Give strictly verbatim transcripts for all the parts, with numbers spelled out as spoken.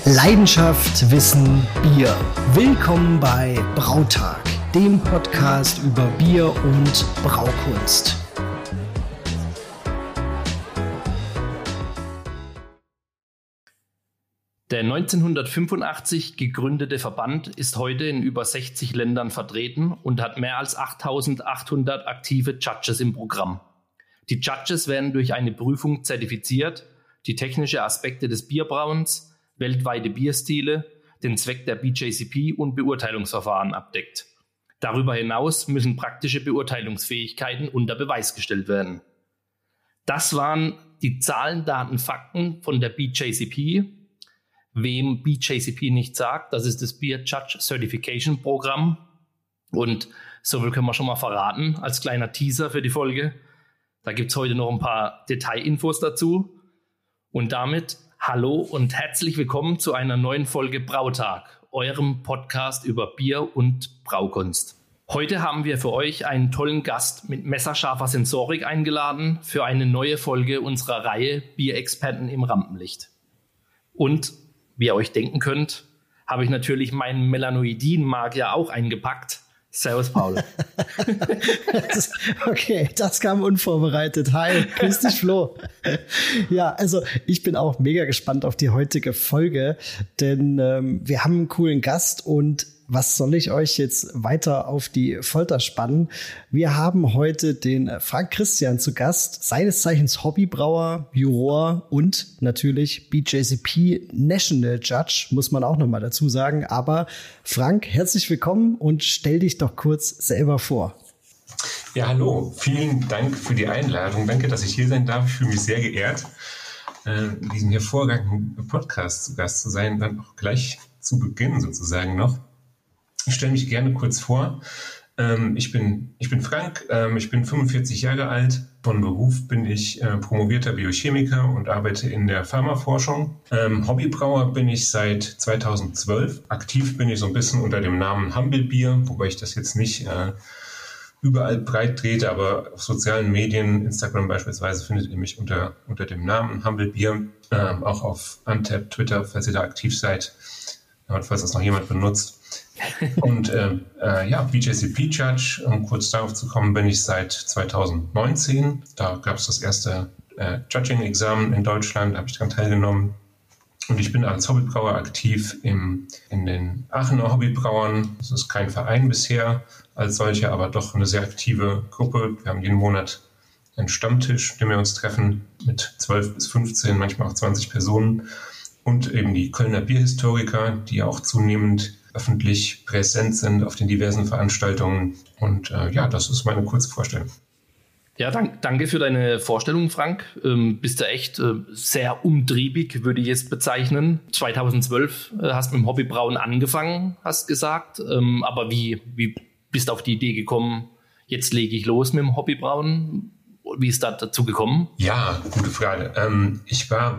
Leidenschaft, Wissen, Bier. Willkommen bei Brautag, dem Podcast über Bier und Braukunst. Der neunzehnhundertfünfundachtzig gegründete Verband ist heute in über sechzig Ländern vertreten und hat mehr als achttausendachthundert aktive Judges im Programm. Die Judges werden durch eine Prüfung zertifiziert, die technische Aspekte des Bierbrauens, weltweite Bierstile, den Zweck der B J C P und Beurteilungsverfahren abdeckt. Darüber hinaus müssen praktische Beurteilungsfähigkeiten unter Beweis gestellt werden. Das waren die Zahlen, Daten, Fakten von der B J C P. Wem B J C P nicht sagt, das ist das Beer Judge Certification Programm. Und so viel können wir schon mal verraten, als kleiner Teaser für die Folge. Da gibt es heute noch ein paar Detailinfos dazu. Und damit hallo und herzlich willkommen zu einer neuen Folge Brautag, eurem Podcast über Bier und Braukunst. Heute haben wir für euch einen tollen Gast mit messerscharfer Sensorik eingeladen für eine neue Folge unserer Reihe Bierexperten im Rampenlicht. Und wie ihr euch denken könnt, habe ich natürlich meinen Melanoidin-Magier auch eingepackt. Servus, Paul. das, okay, das kam unvorbereitet. Hi, grüß dich, Flo. Ja, also ich bin auch mega gespannt auf die heutige Folge, denn ähm, wir haben einen coolen Gast und was soll ich euch jetzt weiter auf die Folter spannen? Wir haben heute den Frank Christian zu Gast, seines Zeichens Hobbybrauer, Juror und natürlich B J C P National Judge, muss man auch nochmal dazu sagen. Aber Frank, herzlich willkommen und stell dich doch kurz selber vor. Ja, hallo. Vielen Dank für die Einladung. Danke, dass ich hier sein darf. Ich fühle mich sehr geehrt, in diesem hervorragenden Podcast zu Gast zu sein, dann auch gleich zu Beginn sozusagen noch. Ich stelle mich gerne kurz vor. Ähm, ich bin, ich bin Frank, ähm, ich bin fünfundvierzig Jahre alt. Von Beruf bin ich äh, promovierter Biochemiker und arbeite in der Pharmaforschung. Ähm, Hobbybrauer bin ich seit zweitausendzwölf. Aktiv bin ich so ein bisschen unter dem Namen Humble Beer, wobei ich das jetzt nicht äh, überall breit trete, aber auf sozialen Medien, Instagram beispielsweise, findet ihr mich unter, unter dem Namen Humble Beer. Ähm, auch auf Untappd, Twitter, falls ihr da aktiv seid und falls das noch jemand benutzt. Und äh, äh, ja, B J C P Judge, um kurz darauf zu kommen, bin ich seit zweitausendneunzehn. Da gab es das erste äh, Judging-Examen in Deutschland, da habe ich daran teilgenommen. Und ich bin als Hobbybrauer aktiv im, in den Aachener Hobbybrauern. Das ist kein Verein bisher als solcher, aber doch eine sehr aktive Gruppe. Wir haben jeden Monat einen Stammtisch, den wir uns treffen, mit zwölf bis fünfzehn, manchmal auch zwanzig Personen. Und eben die Kölner Bierhistoriker, die auch zunehmend öffentlich präsent sind auf den diversen Veranstaltungen. Und äh, ja, das ist meine kurze Vorstellung. Ja, dank, danke für deine Vorstellung, Frank. Ähm, bist du echt äh, sehr umtriebig, würde ich es bezeichnen. zweitausendzwölf äh, hast du mit dem Hobbybrauen angefangen, hast gesagt. Ähm, aber wie, wie bist du auf die Idee gekommen, jetzt lege ich los mit dem Hobbybrauen? Wie ist das dazu gekommen? Ja, gute Frage. Ähm, ich war,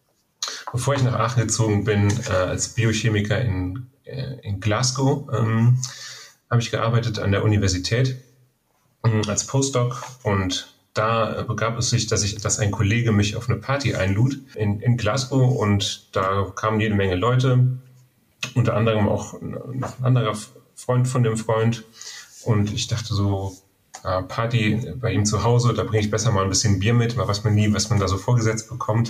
bevor ich nach Aachen gezogen bin, äh, als Biochemiker in In Glasgow ähm, habe ich gearbeitet an der Universität ähm, als Postdoc und da begab es sich, dass ich, dass ein Kollege mich auf eine Party einlud in, in Glasgow und da kamen jede Menge Leute, unter anderem auch noch ein anderer Freund von dem Freund und ich dachte so, äh, Party bei ihm zu Hause, da bringe ich besser mal ein bisschen Bier mit, weil weiß man nie, was man da so vorgesetzt bekommt.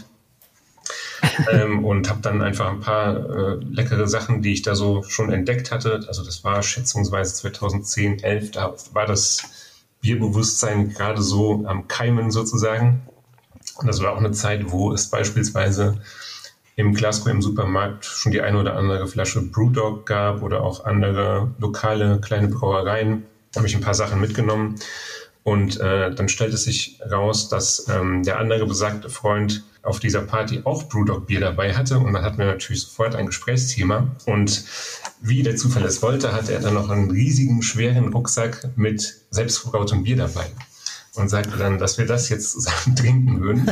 ähm, und habe dann einfach ein paar äh, leckere Sachen, die ich da so schon entdeckt hatte. Also das war schätzungsweise zweitausendzehn, elf, da war das Bierbewusstsein gerade so am Keimen sozusagen. Und das war auch eine Zeit, wo es beispielsweise im Glasgow im Supermarkt schon die eine oder andere Flasche Brewdog gab oder auch andere lokale kleine Brauereien. Da habe ich ein paar Sachen mitgenommen. Und äh, dann stellte es sich raus, dass ähm, der andere besagte Freund auf dieser Party auch Brewdog-Bier dabei hatte. Und dann hatten wir natürlich sofort ein Gesprächsthema. Und wie der Zufall es wollte, hatte er dann noch einen riesigen, schweren Rucksack mit selbstverbrautem Bier dabei. Und sagte dann, dass wir das jetzt zusammen trinken würden.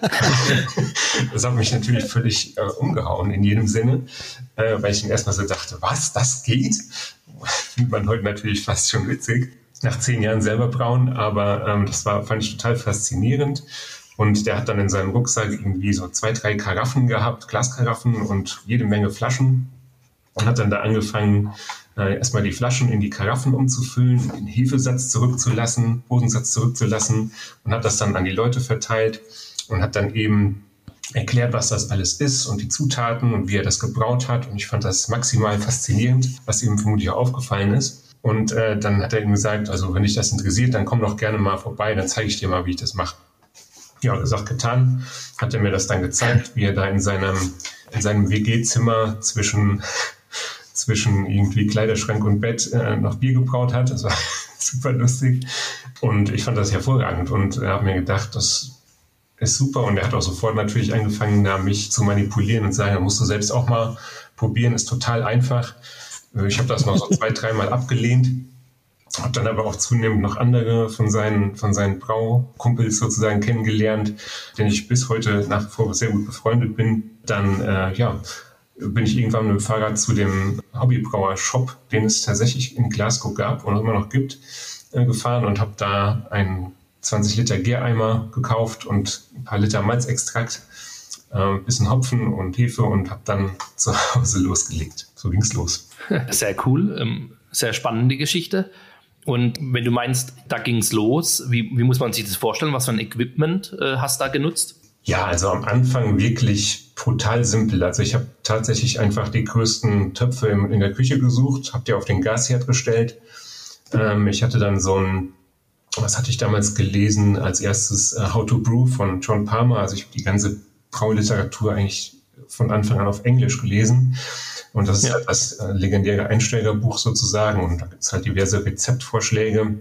Das hat mich natürlich völlig äh, umgehauen in jedem Sinne, äh, weil ich dann erstmal so dachte, was, das geht? Findet man heute natürlich fast schon witzig. Nach zehn Jahren selber brauen, aber ähm, das war, fand ich total faszinierend. Und der hat dann in seinem Rucksack irgendwie so zwei, drei Karaffen gehabt, Glaskaraffen und jede Menge Flaschen. Und hat dann da angefangen, äh, erstmal die Flaschen in die Karaffen umzufüllen, den Hefesatz zurückzulassen, Bodensatz zurückzulassen und hat das dann an die Leute verteilt und hat dann eben erklärt, was das alles ist und die Zutaten und wie er das gebraut hat. Und ich fand das maximal faszinierend, was ihm vermutlich auch aufgefallen ist. Und äh, dann hat er ihm gesagt, also wenn dich das interessiert, dann komm doch gerne mal vorbei, dann zeige ich dir mal, wie ich das mache. Ja, gesagt, getan, hat er mir das dann gezeigt, wie er da in seinem, in seinem W G-Zimmer zwischen, zwischen irgendwie Kleiderschrank und Bett äh, noch Bier gebraut hat. Das war super lustig. Und ich fand das hervorragend und äh, habe mir gedacht, das ist super. Und er hat auch sofort natürlich angefangen, da mich zu manipulieren und sagen, da musst du selbst auch mal probieren, ist total einfach. Ich habe das noch so zwei, dreimal abgelehnt, habe dann aber auch zunehmend noch andere von seinen, von seinen Braukumpels sozusagen kennengelernt, denen ich bis heute nach wie vor sehr gut befreundet bin. Dann äh, ja, bin ich irgendwann mit dem Fahrrad zu dem Hobbybrauer-Shop, den es tatsächlich in Glasgow gab und immer noch gibt, äh, gefahren und habe da einen zwanzig Liter Gäreimer gekauft und ein paar Liter Malzextrakt, ein äh, bisschen Hopfen und Hefe und habe dann zu Hause losgelegt. So ging's los. Sehr cool, ähm, sehr spannende Geschichte. Und wenn du meinst, da ging's los, wie, wie muss man sich das vorstellen? Was für ein Equipment äh, hast du da genutzt? Ja, also am Anfang wirklich brutal simpel. Also ich habe tatsächlich einfach die größten Töpfe in, in der Küche gesucht, habe die auf den Gasherd gestellt. Ähm, ich hatte dann so ein Was hatte ich damals gelesen als erstes? Uh, How to Brew von John Palmer. Also ich habe die ganze Brauliteratur eigentlich von Anfang an auf Englisch gelesen. Und das ist ja halt das äh, legendäre Einsteigerbuch sozusagen. Und da gibt es halt diverse Rezeptvorschläge.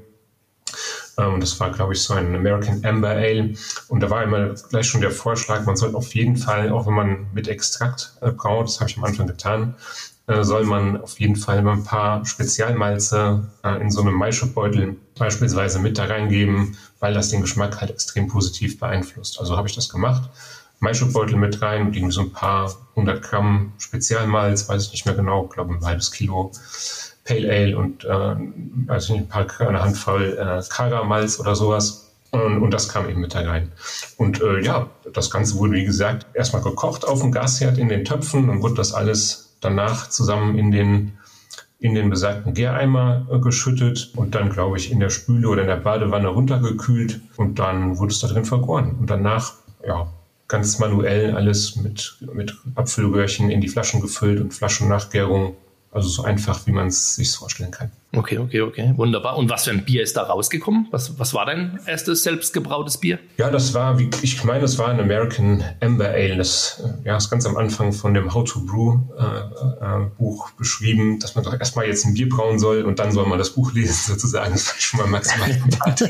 Ähm, das war, glaube ich, so ein American Amber Ale. Und da war immer gleich schon der Vorschlag, man soll auf jeden Fall, auch wenn man mit Extrakt äh, braut, das habe ich am Anfang getan, soll man auf jeden Fall mal ein paar Spezialmalze äh, in so einem Maischebeutel beispielsweise mit da reingeben, weil das den Geschmack halt extrem positiv beeinflusst. Also habe ich das gemacht. Maischebeutel mit rein und irgendwie so ein paar hundert Gramm Spezialmalz, weiß ich nicht mehr genau, glaube ein halbes Kilo Pale Ale und äh, also ein paar, eine Handvoll äh, Kara-Malz oder sowas. Und, und das kam eben mit da rein. Und äh, ja, das Ganze wurde, wie gesagt, erstmal gekocht auf dem Gasherd in den Töpfen und wurde das alles danach zusammen in den, in den besagten Gäreimer äh, geschüttet und dann, glaube ich, in der Spüle oder in der Badewanne runtergekühlt und dann wurde es da drin vergoren. Und danach, ja, ganz manuell alles mit, mit Apfelröhrchen in die Flaschen gefüllt und Flaschennachgärung. Also so einfach, wie man es sich vorstellen kann. Okay, okay, okay, wunderbar. Und was für ein Bier ist da rausgekommen? Was, was war dein erstes selbstgebrautes Bier? Ja, das war, wie ich meine, das war ein American Amber Ale. Das ja, ist ganz am Anfang von dem How to Brew äh, äh, Buch beschrieben, dass man doch erstmal jetzt ein Bier brauen soll und dann soll man das Buch lesen sozusagen. Das war schon mal maximal sympathisch.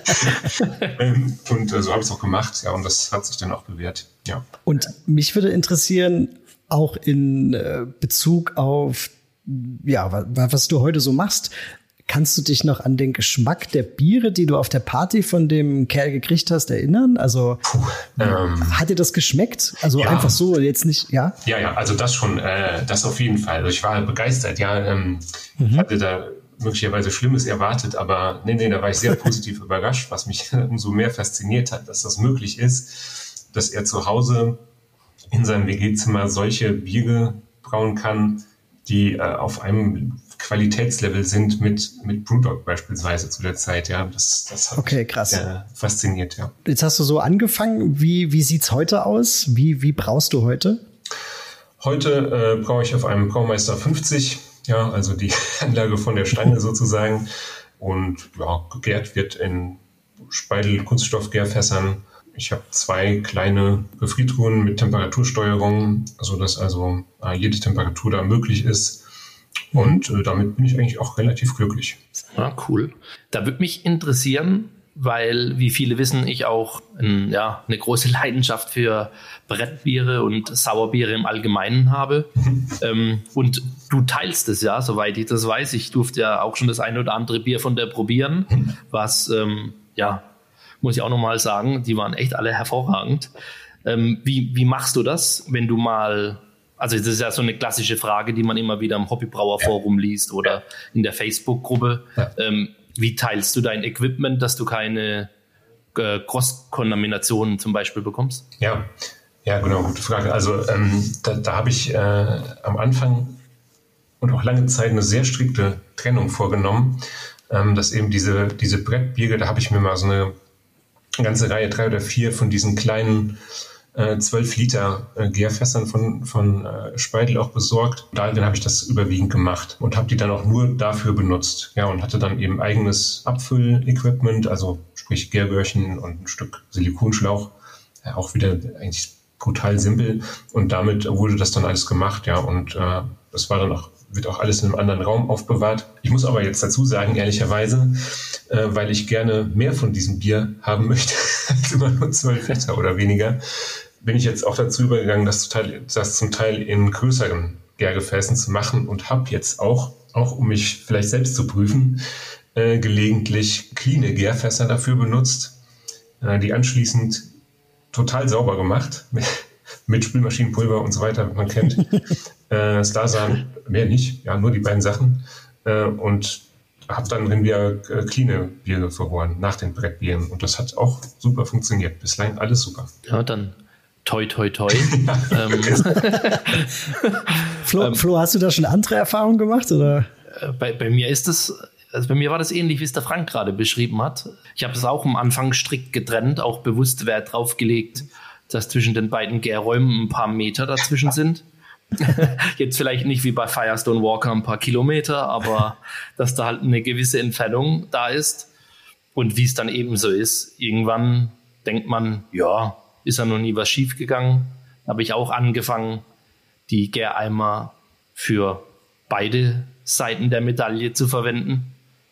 ähm, und äh, so habe ich es auch gemacht. Ja, und das hat sich dann auch bewährt. Ja. Und mich würde interessieren, auch in äh, Bezug auf ja, was du heute so machst, kannst du dich noch an den Geschmack der Biere, die du auf der Party von dem Kerl gekriegt hast, erinnern? Also Puh, ähm, hat dir das geschmeckt? Also ja. Einfach so, jetzt nicht, ja? Ja, ja, also das schon, äh, das auf jeden Fall. Also ich war begeistert, ja. Ähm, mhm. Ich hatte da möglicherweise Schlimmes erwartet, aber nee, nee, da war ich sehr positiv überrascht, was mich umso mehr fasziniert hat, dass das möglich ist, dass er zu Hause in seinem W G-Zimmer solche Biere brauen kann, die äh, auf einem Qualitätslevel sind mit, mit Brewdog beispielsweise zu der Zeit. Ja, das, das hat okay, krass. mich äh, fasziniert. Ja. Jetzt hast du so angefangen. Wie, wie sieht's heute aus? Wie, wie braust du heute? Heute äh, braue ich auf einem Braumeister fünfzig, ja, also die Anlage von der Stange sozusagen. Und ja, gegärt wird in Speidel-Kunststoffgärfässern. Ich habe zwei kleine Gefriertruhen mit Temperatursteuerung, sodass also äh, jede Temperatur da möglich ist. Und äh, damit bin ich eigentlich auch relativ glücklich. Ja, cool. Da würde mich interessieren, weil, wie viele wissen, ich auch ein, ja, eine große Leidenschaft für Brettbiere und Sauerbiere im Allgemeinen habe. Mhm. Ähm, und du teilst es ja, soweit ich das weiß. Ich durfte ja auch schon das eine oder andere Bier von der probieren, mhm. was, ähm, ja, muss ich auch nochmal sagen, die waren echt alle hervorragend. Ähm, wie, wie machst du das, wenn du mal, also das ist ja so eine klassische Frage, die man immer wieder im Hobbybrauerforum ja. liest oder in der Facebook-Gruppe. Ja. Ähm, wie teilst du dein Equipment, dass du keine äh, Cross-Kontaminationen zum Beispiel bekommst? Ja, ja, genau, gute Frage. Also ähm, da, da habe ich äh, am Anfang und auch lange Zeit eine sehr strikte Trennung vorgenommen, ähm, dass eben diese, diese Brettbiere, da habe ich mir mal so eine ganze Reihe, drei oder vier von diesen kleinen äh, zwölf Liter äh, Gärfässern von, von äh, Speidel auch besorgt. Darin habe ich das überwiegend gemacht und habe die dann auch nur dafür benutzt. Ja, und hatte dann eben eigenes Abfüllequipment, also sprich Gärböhrchen und ein Stück Silikonschlauch. Ja, auch wieder eigentlich brutal simpel. Und damit wurde das dann alles gemacht, ja, und äh, das war dann auch, wird auch alles in einem anderen Raum aufbewahrt. Ich muss aber jetzt dazu sagen, ehrlicherweise, äh, weil ich gerne mehr von diesem Bier haben möchte, als immer nur zwölf Liter oder weniger, bin ich jetzt auch dazu übergegangen, das, total, das zum Teil in größeren Gärgefäßen zu machen und habe jetzt auch, auch um mich vielleicht selbst zu prüfen, äh, gelegentlich cleane Gärfässer dafür benutzt, äh, die anschließend total sauber gemacht, mit, mit Spülmaschinenpulver und so weiter, wie man kennt. äh, Starsan, mehr nicht, ja, nur die beiden Sachen. Äh, und habe dann drin wieder äh, cleane Biere vergoren, nach den Brettbieren. Und das hat auch super funktioniert. Bislang alles super. Ja, dann toi, toi, toi. ähm, Flo, ähm, Flo, hast du da schon andere Erfahrungen gemacht? Oder? Bei, bei mir ist das, also bei mir war das ähnlich, wie es der Frank gerade beschrieben hat. Ich habe es auch am Anfang strikt getrennt, auch bewusst Wert drauf gelegt, dass zwischen den beiden Gärräumen ein paar Meter dazwischen sind. Jetzt vielleicht nicht wie bei Firestone Walker ein paar Kilometer, aber dass da halt eine gewisse Entfernung da ist. Und wie es dann eben so ist, irgendwann denkt man, ja, ist ja noch nie was schief gegangen. Da habe ich auch angefangen, die Gäreimer für beide Seiten der Medaille zu verwenden.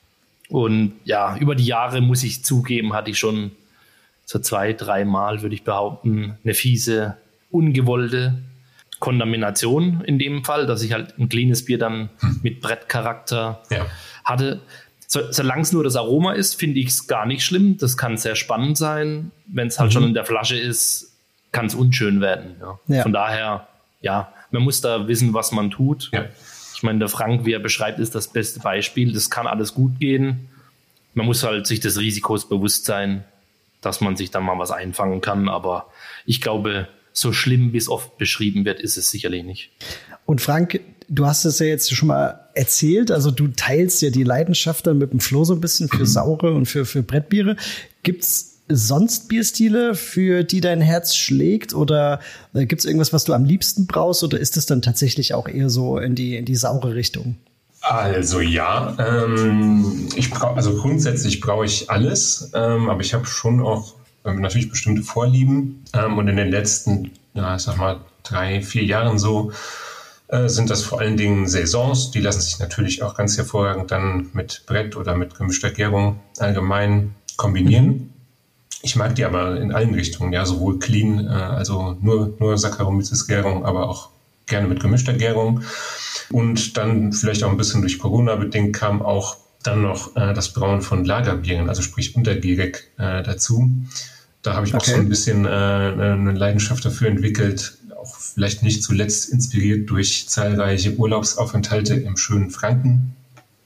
Und ja, über die Jahre, muss ich zugeben, hatte ich schon so zwei, dreimal, würde ich behaupten, eine fiese, ungewollte Kontamination in dem Fall, dass ich halt ein cleanes Bier dann mit Brettcharakter ja. hatte. So, solange es nur das Aroma ist, finde ich es gar nicht schlimm. Das kann sehr spannend sein. Wenn es halt mhm. schon in der Flasche ist, kann es unschön werden. Ja. Ja. Von daher, ja, man muss da wissen, was man tut. Ja. Ich meine, der Frank, wie er beschreibt, ist das beste Beispiel. Das kann alles gut gehen. Man muss halt sich des Risikos bewusst sein, dass man sich dann mal was einfangen kann. Aber ich glaube, so schlimm, wie es oft beschrieben wird, ist es sicherlich nicht. Und Frank, du hast es ja jetzt schon mal erzählt, also du teilst ja die Leidenschaft dann mit dem Flo so ein bisschen für saure und für, für Brettbiere. Gibt's sonst Bierstile, für die dein Herz schlägt, oder äh, gibt's irgendwas, was du am liebsten brauchst, oder ist es dann tatsächlich auch eher so in die, in die saure Richtung? Also ja, ähm, ich brauche, also grundsätzlich brauche ich alles, ähm, aber ich habe schon auch ähm, natürlich bestimmte Vorlieben, ähm, und in den letzten, ja, ich sag mal, drei, vier Jahren so, äh, sind das vor allen Dingen Saisons, die lassen sich natürlich auch ganz hervorragend dann mit Brett oder mit gemischter Gärung allgemein kombinieren. Mhm. Ich mag die aber in allen Richtungen, ja, sowohl clean, äh, also nur, nur Saccharomyces-Gärung, aber auch gerne mit gemischter Gärung. Und dann vielleicht auch ein bisschen durch Corona bedingt kam auch dann noch äh, das Brauen von Lagerbieren, also sprich untergärig äh, dazu. Da habe ich okay. auch so ein bisschen äh, eine Leidenschaft dafür entwickelt, auch vielleicht nicht zuletzt inspiriert durch zahlreiche Urlaubsaufenthalte im schönen Franken.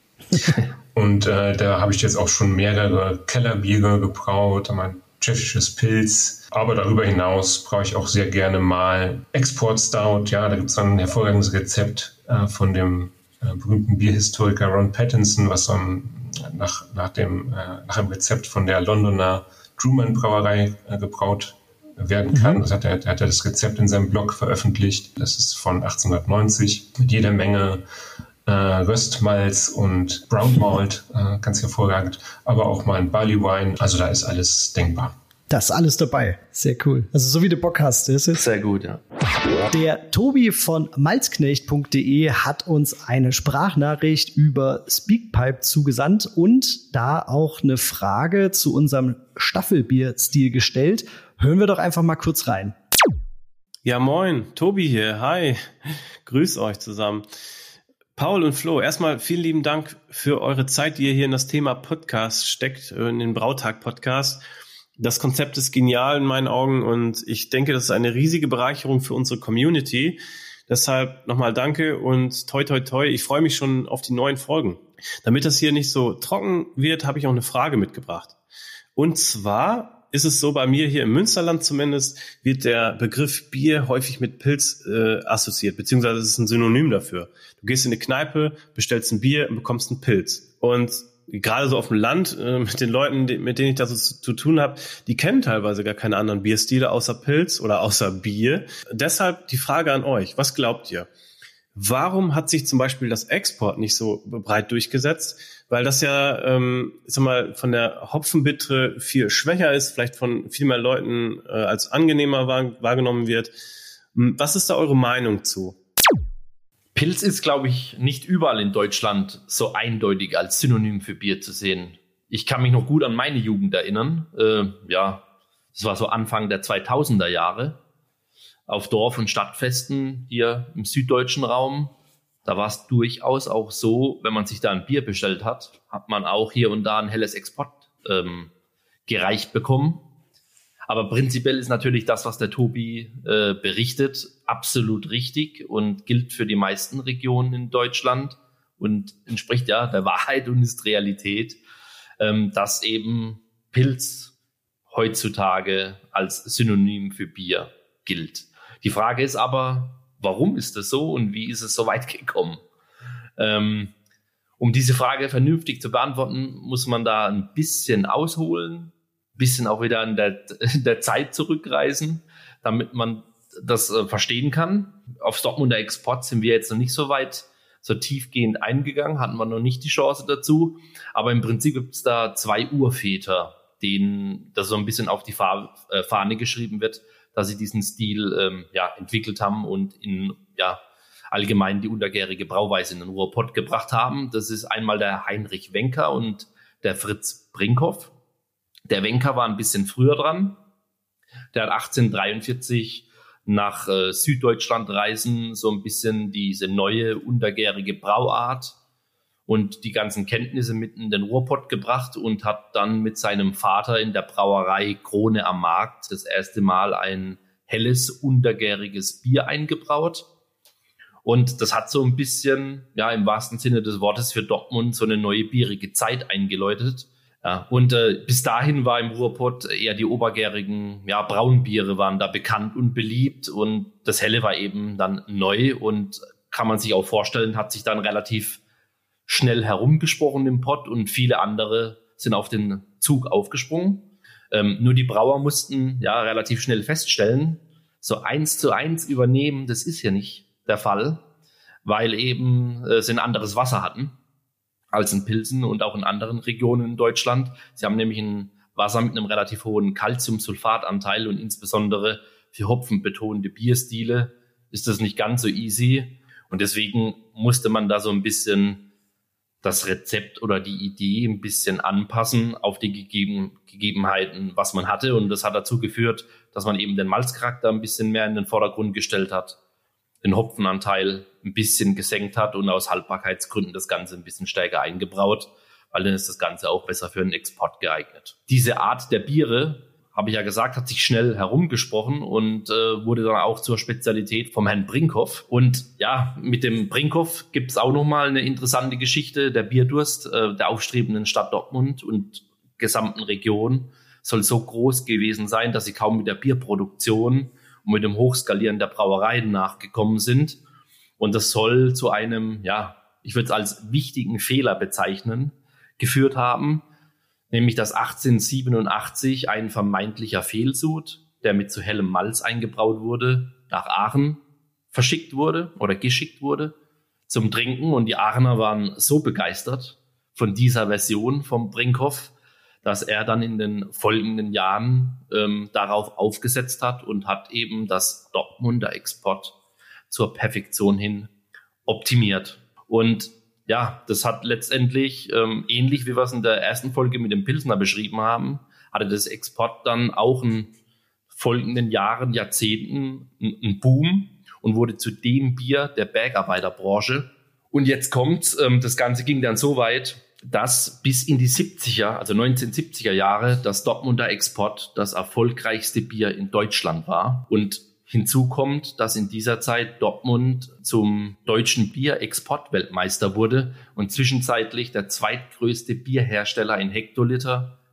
Und äh, da habe ich jetzt auch schon mehrere Kellerbiere gebraut, mein tschechisches Pilz. Aber darüber hinaus brauche ich auch sehr gerne mal Export-Stout. Ja, da gibt es dann ein hervorragendes Rezept äh, von dem äh, berühmten Bierhistoriker Ron Pattinson, was um, nach, nach, dem, äh, nach einem Rezept von der Londoner Truman Brauerei äh, gebraut werden kann. Mhm. Das hat er, er hat ja das Rezept in seinem Blog veröffentlicht. Das ist von achtzehnhundertneunzig mit jeder Menge Äh, Röstmalz und Brown Malt, äh, ganz hervorragend, aber auch mal ein Barley Wine, also da ist alles denkbar. Da ist alles dabei, sehr cool. Also so wie du Bock hast, ist es? Sehr gut, ja. Der Tobi von malzknecht punkt de hat uns eine Sprachnachricht über Speakpipe zugesandt und da auch eine Frage zu unserem Staffelbier-Stil gestellt. Hören wir doch einfach mal kurz rein. Ja, moin, Tobi hier, hi, grüß euch zusammen. Paul und Flo, erstmal vielen lieben Dank für eure Zeit, die ihr hier in das Thema Podcast steckt, in den Brautag-Podcast. Das Konzept ist genial in meinen Augen und ich denke, das ist eine riesige Bereicherung für unsere Community. Deshalb nochmal danke und toi toi toi, ich freue mich schon auf die neuen Folgen. Damit das hier nicht so trocken wird, habe ich auch eine Frage mitgebracht. Und zwar ist es so, bei mir hier im Münsterland zumindest, wird der Begriff Bier häufig mit Pilz äh, assoziiert, beziehungsweise es ist ein Synonym dafür. Du gehst in eine Kneipe, bestellst ein Bier und bekommst einen Pilz. Und gerade so auf dem Land, äh, mit den Leuten, die, mit denen ich da so zu, zu tun habe, die kennen teilweise gar keine anderen Bierstile außer Pilz oder außer Bier. Deshalb die Frage an euch, was glaubt ihr? Warum hat sich zum Beispiel das Export nicht so breit durchgesetzt? Weil das ja, ähm, ich sag mal, von der Hopfenbitre viel schwächer ist, vielleicht von viel mehr Leuten äh, als angenehmer wahr, wahrgenommen wird. Was ist da eure Meinung zu? Pilz ist, glaube ich, nicht überall in Deutschland so eindeutig als Synonym für Bier zu sehen. Ich kann mich noch gut an meine Jugend erinnern. Äh, ja, das war so Anfang der zweitausender Jahre. Auf Dorf- und Stadtfesten hier im süddeutschen Raum. Da war es durchaus auch so, wenn man sich da ein Bier bestellt hat, hat man auch hier und da ein helles Export ähm, gereicht bekommen. Aber prinzipiell ist natürlich das, was der Tobi äh, berichtet, absolut richtig und gilt für die meisten Regionen in Deutschland und entspricht ja der Wahrheit und ist Realität, ähm, dass eben Pilz heutzutage als Synonym für Bier gilt. Die Frage ist aber, warum ist das so und wie ist es so weit gekommen? Ähm, um diese Frage vernünftig zu beantworten, muss man da ein bisschen ausholen, ein bisschen auch wieder in der, in der Zeit zurückreisen, damit man das äh, verstehen kann. Aufs Dortmunder Export sind wir jetzt noch nicht so weit, so tiefgehend eingegangen, hatten wir noch nicht die Chance dazu. Aber im Prinzip gibt es da zwei Urväter, denen das so ein bisschen auf die Fahne geschrieben wird, dass sie diesen Stil ähm, ja, entwickelt haben und in ja, allgemein die untergärige Brauweise in den Ruhrpott gebracht haben. Das ist einmal der Heinrich Wencker und der Fritz Brinkhoff. Der Wencker war ein bisschen früher dran. Der hat achtzehnhundertdreiundvierzig nach äh, Süddeutschland reisen, so ein bisschen diese neue untergärige Brauart und die ganzen Kenntnisse mit in den Ruhrpott gebracht und hat dann mit seinem Vater in der Brauerei Krone am Markt das erste Mal ein helles, untergäriges Bier eingebraut. Und das hat so ein bisschen, ja, im wahrsten Sinne des Wortes für Dortmund so eine neue bierige Zeit eingeläutet. Ja, und äh, bis dahin war im Ruhrpott eher die obergärigen, ja, Braunbiere waren da bekannt und beliebt und das Helle war eben dann neu und kann man sich auch vorstellen, hat sich dann relativ schnell herumgesprochen im Pott und viele andere sind auf den Zug aufgesprungen. Ähm, nur die Brauer mussten ja relativ schnell feststellen, so eins zu eins übernehmen, das ist ja nicht der Fall, weil eben äh, sie ein anderes Wasser hatten als in Pilsen und auch in anderen Regionen in Deutschland. Sie haben nämlich ein Wasser mit einem relativ hohen Calciumsulfatanteil und insbesondere für hopfenbetonte Bierstile ist das nicht ganz so easy und deswegen musste man da so ein bisschen das Rezept oder die Idee ein bisschen anpassen auf die gegeben, Gegebenheiten, was man hatte. Und das hat dazu geführt, dass man eben den Malzcharakter ein bisschen mehr in den Vordergrund gestellt hat, den Hopfenanteil ein bisschen gesenkt hat und aus Haltbarkeitsgründen das Ganze ein bisschen stärker eingebraut, weil dann ist das Ganze auch besser für den Export geeignet. Diese Art der Biere, habe ich ja gesagt, hat sich schnell herumgesprochen und äh, wurde dann auch zur Spezialität vom Herrn Brinkhoff. Und ja, mit dem Brinkhoff gibt es auch nochmal eine interessante Geschichte. Der Bierdurst äh, der aufstrebenden Stadt Dortmund und gesamten Region soll so groß gewesen sein, dass sie kaum mit der Bierproduktion und mit dem Hochskalieren der Brauereien nachgekommen sind. Und das soll zu einem, ja, ich würde es als wichtigen Fehler bezeichnen, geführt haben, nämlich dass achtzehnhundertsiebenundachtzig ein vermeintlicher Fehlsud, der mit zu hellem Malz eingebraut wurde, nach Aachen verschickt wurde oder geschickt wurde zum Trinken. Und die Aachener waren so begeistert von dieser Version vom Brinkhoff, dass er dann in den folgenden Jahren ähm, darauf aufgesetzt hat und hat eben das Dortmunder Export zur Perfektion hin optimiert. Und ja, das hat letztendlich, ähm, ähnlich wie wir es in der ersten Folge mit dem Pilsner beschrieben haben, hatte das Export dann auch in folgenden Jahren, Jahrzehnten einen Boom und wurde zu dem Bier der Bergarbeiterbranche. Und jetzt kommt's, ähm, das Ganze ging dann so weit, dass bis in die siebziger, also neunzehnhundertsiebziger Jahre, das Dortmunder Export das erfolgreichste Bier in Deutschland war. Und hinzu kommt, dass in dieser Zeit Dortmund zum deutschen Bierexportweltmeister wurde und zwischenzeitlich der zweitgrößte Bierhersteller in Hektoliter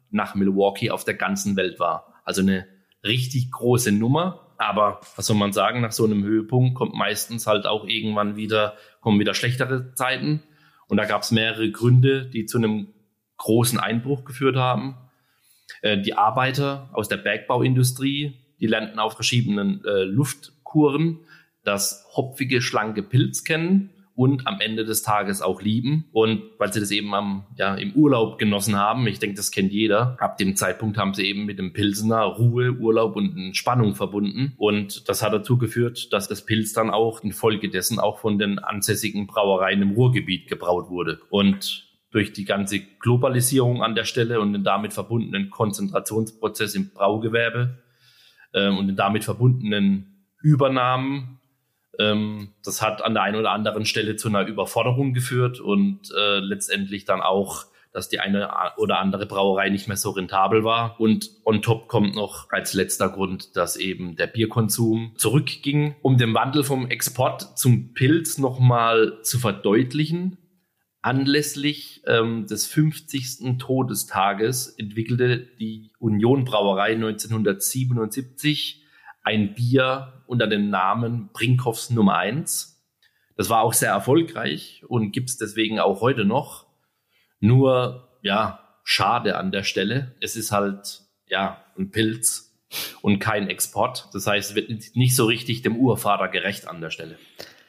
nach Milwaukee auf der ganzen Welt war. Also eine richtig große Nummer. Aber was soll man sagen, nach so einem Höhepunkt kommt meistens halt auch irgendwann wieder, kommen wieder schlechtere Zeiten. Und da gab es mehrere Gründe, die zu einem großen Einbruch geführt haben. Äh, die Arbeiter aus der Bergbauindustrie, die lernten auf verschiedenen äh, Luftkuren das hopfige, schlanke Pilz kennen und am Ende des Tages auch lieben. Und weil sie das eben am, ja, im Urlaub genossen haben, ich denke, das kennt jeder, ab dem Zeitpunkt haben sie eben mit dem Pilsener Ruhe, Urlaub und Entspannung verbunden. Und das hat dazu geführt, dass das Pilz dann auch infolgedessen auch von den ansässigen Brauereien im Ruhrgebiet gebraut wurde. Und durch die ganze Globalisierung an der Stelle und den damit verbundenen Konzentrationsprozess im Braugewerbe äh, und den damit verbundenen Übernahmen, das hat an der einen oder anderen Stelle zu einer Überforderung geführt und äh, letztendlich dann auch, dass die eine oder andere Brauerei nicht mehr so rentabel war. Und on top kommt noch als letzter Grund, dass eben der Bierkonsum zurückging. Um den Wandel vom Export zum Pilz nochmal zu verdeutlichen, anlässlich ähm, des fünfzigsten Todestages entwickelte die Union Brauerei neunzehnhundertsiebenundsiebzig ein Bier unter dem Namen Brinkhoffs Nummer eins. Das war auch sehr erfolgreich und gibt es deswegen auch heute noch. Nur, ja, schade an der Stelle. Es ist halt, ja, ein Pilz und kein Export. Das heißt, es wird nicht so richtig dem Urvater gerecht an der Stelle.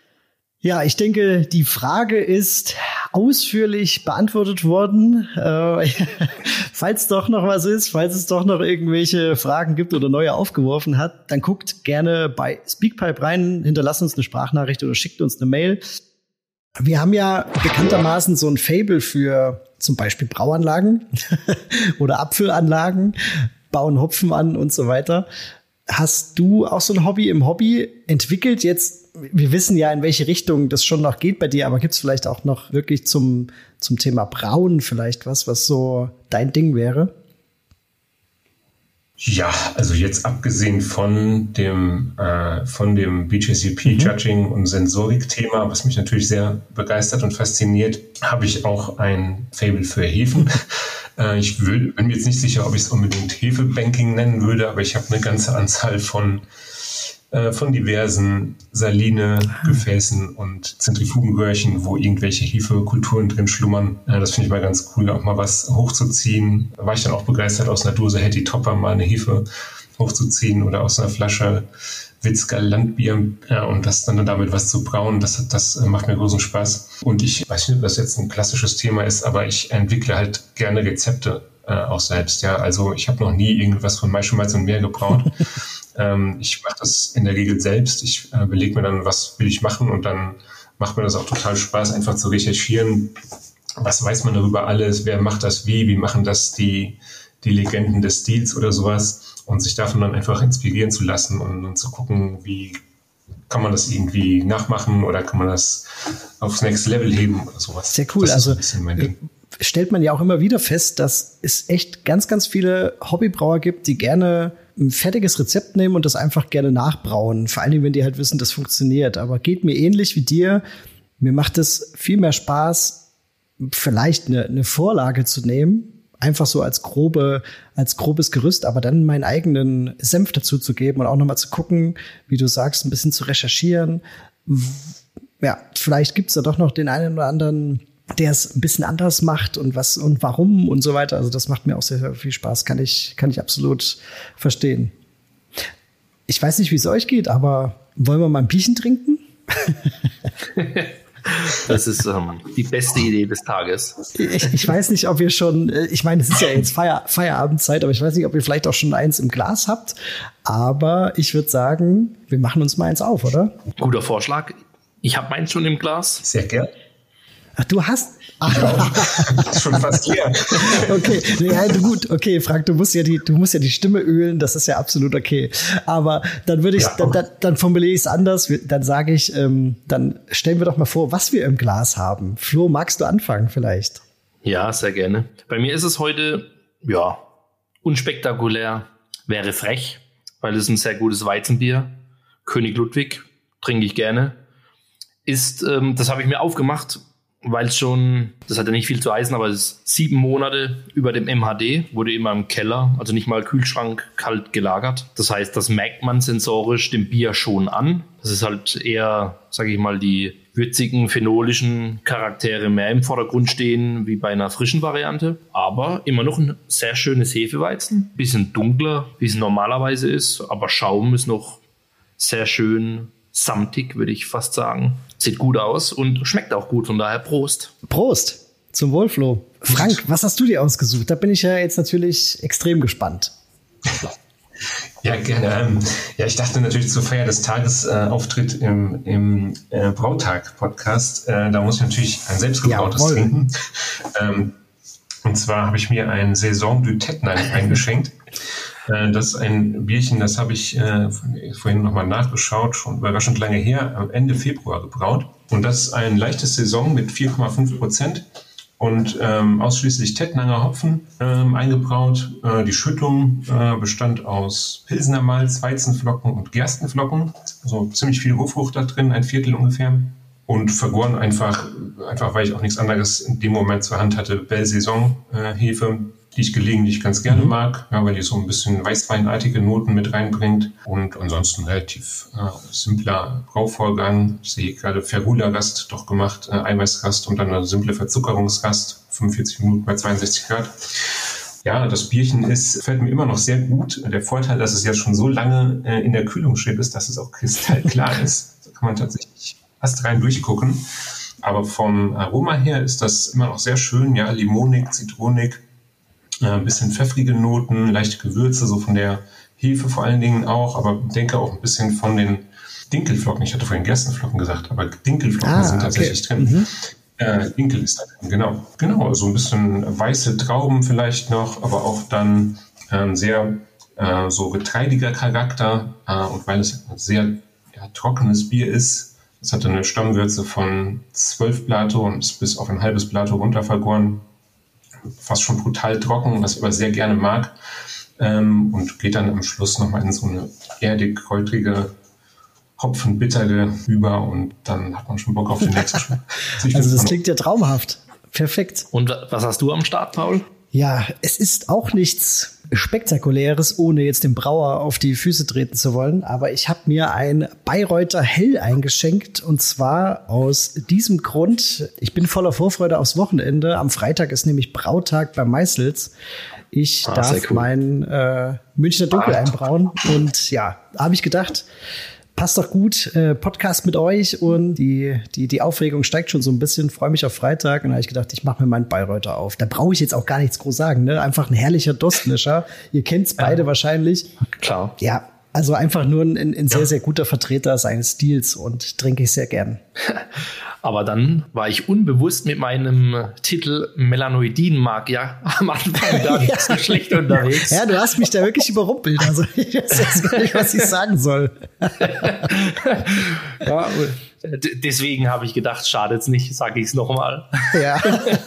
Ja, ich denke, die Frage ist ausführlich beantwortet worden. Äh, falls doch noch was ist, falls es doch noch irgendwelche Fragen gibt oder neue aufgeworfen hat, dann guckt gerne bei Speakpipe rein, hinterlasst uns eine Sprachnachricht oder schickt uns eine Mail. Wir haben ja bekanntermaßen so ein Faible für zum Beispiel Brauanlagen oder Apfelanlagen, bauen Hopfen an und so weiter. Hast du auch so ein Hobby im Hobby entwickelt jetzt? Wir wissen ja, in welche Richtung das schon noch geht bei dir, aber gibt es vielleicht auch noch wirklich zum, zum Thema Brauen vielleicht was, was so dein Ding wäre? Ja, also jetzt abgesehen von dem, äh, von dem B J C P-Judging mhm. und Sensorik-Thema, was mich natürlich sehr begeistert und fasziniert, habe ich auch ein Faible für Hefen. äh, ich will, bin mir jetzt nicht sicher, ob ich es unbedingt Hefebanking nennen würde, aber ich habe eine ganze Anzahl von von diversen Saline-Gefäßen und Zentrifugenröhrchen, wo irgendwelche Hefekulturen drin schlummern. Das finde ich mal ganz cool, auch mal was hochzuziehen. Da war ich dann auch begeistert, aus einer Dose Hetty Topper mal eine Hefe hochzuziehen oder aus einer Flasche Witzger Landbier ja, und das dann damit was zu brauen. Das, das macht mir großen Spaß. Und ich weiß nicht, ob das jetzt ein klassisches Thema ist, aber ich entwickle halt gerne Rezepte äh, auch selbst. Ja, also ich habe noch nie irgendwas von Maischemalz und Meer gebraut. Ich mache das in der Regel selbst. Ich äh, belege mir dann, was will ich machen und dann macht mir das auch total Spaß, einfach zu recherchieren. Was weiß man darüber alles? Wer macht das wie? Wie machen das die, die Legenden des Stils oder sowas? Und sich davon dann einfach inspirieren zu lassen und, und zu gucken, wie kann man das irgendwie nachmachen oder kann man das aufs Next Level heben oder sowas. Sehr cool. Das ist also ein bisschen mein Ding. Stellt man ja auch immer wieder fest, dass es echt ganz, ganz viele Hobbybrauer gibt, die gerne ein fertiges Rezept nehmen und das einfach gerne nachbrauen. Vor allen Dingen, wenn die halt wissen, das funktioniert. Aber geht mir ähnlich wie dir. Mir macht es viel mehr Spaß, vielleicht eine, eine Vorlage zu nehmen, einfach so als grobe, als grobes Gerüst, aber dann meinen eigenen Senf dazu zu geben und auch nochmal zu gucken, wie du sagst, ein bisschen zu recherchieren. Ja, vielleicht gibt's da doch noch den einen oder anderen, der es ein bisschen anders macht und was und warum und so weiter. Also das macht mir auch sehr, sehr viel Spaß. Kann ich, kann ich absolut verstehen. Ich weiß nicht, wie es euch geht, aber wollen wir mal ein Bierchen trinken? Das ist ähm, die beste Idee des Tages. Ich, ich weiß nicht, ob ihr schon, ich meine, es ist ja jetzt Feier, Feierabendzeit, aber ich weiß nicht, ob ihr vielleicht auch schon eins im Glas habt. Aber ich würde sagen, wir machen uns mal eins auf, oder? Guter Vorschlag. Ich habe meins schon im Glas. Sehr gerne. Ach, du hast? Das ist schon fast leer. Okay, ja, gut, okay, Frank, du musst ja die, du musst ja die Stimme ölen, das ist ja absolut okay. Aber dann würde ich, ja, dann, dann, dann formuliere ich es anders. Dann sage ich, ähm, dann stellen wir doch mal vor, was wir im Glas haben. Flo, magst du anfangen vielleicht? Ja, sehr gerne. Bei mir ist es heute, ja, unspektakulär, wäre frech, weil es ein sehr gutes Weizenbier, König Ludwig, trinke ich gerne. Ist, ähm, das habe ich mir aufgemacht, weil es schon, das hat ja nicht viel zu heißen, aber es ist sieben Monate über dem M H D, wurde immer im Keller, also nicht mal Kühlschrank, kalt gelagert. Das heißt, das merkt man sensorisch dem Bier schon an. Das ist halt eher, sage ich mal, die würzigen, phenolischen Charaktere mehr im Vordergrund stehen, wie bei einer frischen Variante. Aber immer noch ein sehr schönes Hefeweizen. Bisschen dunkler, wie es normalerweise ist, aber Schaum ist noch sehr schön samtig, würde ich fast sagen. Sieht gut aus und schmeckt auch gut, von daher Prost. Prost, zum Wohl, Flo. Frank, was hast du dir ausgesucht? Da bin ich ja jetzt natürlich extrem gespannt. Ja, gerne. Ähm, ja, ich dachte natürlich zur Feier des Tages äh, Auftritt im, im äh, Brautag-Podcast. Äh, da muss ich natürlich ein selbstgebrautes Jawohl. trinken. Ähm, und zwar habe ich mir ein Saison du Tettnang eingeschenkt. Äh, das ist ein Bierchen, das habe ich äh, vorhin nochmal nachgeschaut, schon überraschend lange her, am Ende Februar gebraut. Und das ist ein leichtes Saison mit vier Komma fünf Prozent. Und ähm, ausschließlich Tettnanger Hopfen ähm, eingebraut. Äh, die Schüttung äh, bestand aus Pilsener Malz, Weizenflocken und Gerstenflocken. Also ziemlich viel Rohfrucht da drin, ein Viertel ungefähr. Und vergoren einfach, einfach weil ich auch nichts anderes in dem Moment zur Hand hatte, Belle Saison äh, Hefe, die ich gelegentlich ganz gerne mag, ja, weil die so ein bisschen weißweinartige Noten mit reinbringt. Und ansonsten relativ äh, simpler Brauvorgang. Ich sehe gerade Ferula-Rast doch gemacht, äh, Eiweißrast und dann eine simple Verzuckerungsrast, fünfundvierzig Minuten bei zweiundsechzig Grad. Ja, das Bierchen ist, fällt mir immer noch sehr gut. Der Vorteil, dass es ja schon so lange äh, in der Kühlung steht, ist, dass es auch kristallklar ist. Da kann man tatsächlich fast rein durchgucken. Aber vom Aroma her ist das immer noch sehr schön. Ja, limonig, zitronig, äh, ein bisschen pfeffrige Noten, leichte Gewürze, so von der Hefe vor allen Dingen auch. Aber ich denke auch ein bisschen von den Dinkelflocken. Ich hatte vorhin Gerstenflocken gesagt, aber Dinkelflocken ah, sind tatsächlich okay. drin. Mhm. Äh, Dinkel ist da drin, genau. Genau, so ein bisschen weiße Trauben vielleicht noch, aber auch dann äh, sehr äh, so getreidiger Charakter. Äh, und weil es ein sehr ja, trockenes Bier ist, es hatte eine Stammwürze von zwölf Plato und ist bis auf ein halbes Plato runter vergoren. Fast schon brutal trocken, was ich aber sehr gerne mag. Ähm, und geht dann am Schluss nochmal in so eine erdig, kräutrige, hopfenbittere über und dann hat man schon Bock auf den nächsten Schluck. Also das klingt ja traumhaft. Perfekt. Und was hast du am Start, Paul? Ja, es ist auch nichts Spektakuläres, ohne jetzt dem Brauer auf die Füße treten zu wollen. Aber ich habe mir ein Bayreuther Hell eingeschenkt und zwar aus diesem Grund. Ich bin voller Vorfreude aufs Wochenende. Am Freitag ist nämlich Brautag bei Meißels. Ich ah, darf cool. mein äh, Münchner Dunkel ah. einbrauen und ja, habe ich gedacht, passt doch gut, äh, Podcast mit euch und die, die, die Aufregung steigt schon so ein bisschen, freue mich auf Freitag und da habe ich gedacht, ich mache mir meinen Bayreuther auf. Da brauche ich jetzt auch gar nichts groß sagen, ne? Einfach ein herrlicher Durstlöscher. Ihr kennt's beide ja. wahrscheinlich. Klar. Ja, also einfach nur ein, ein sehr, ja. sehr guter Vertreter seines Stils und trinke ich sehr gern. Aber dann war ich unbewusst mit meinem Titel Melanoidin-Magier am Anfang gar nicht so schlecht unterwegs. Ja, du hast mich da wirklich überrumpelt. Also ich weiß jetzt gar nicht, was ich sagen soll. Ja, d- deswegen habe ich gedacht, schadet's nicht, sage ich es nochmal. Ja.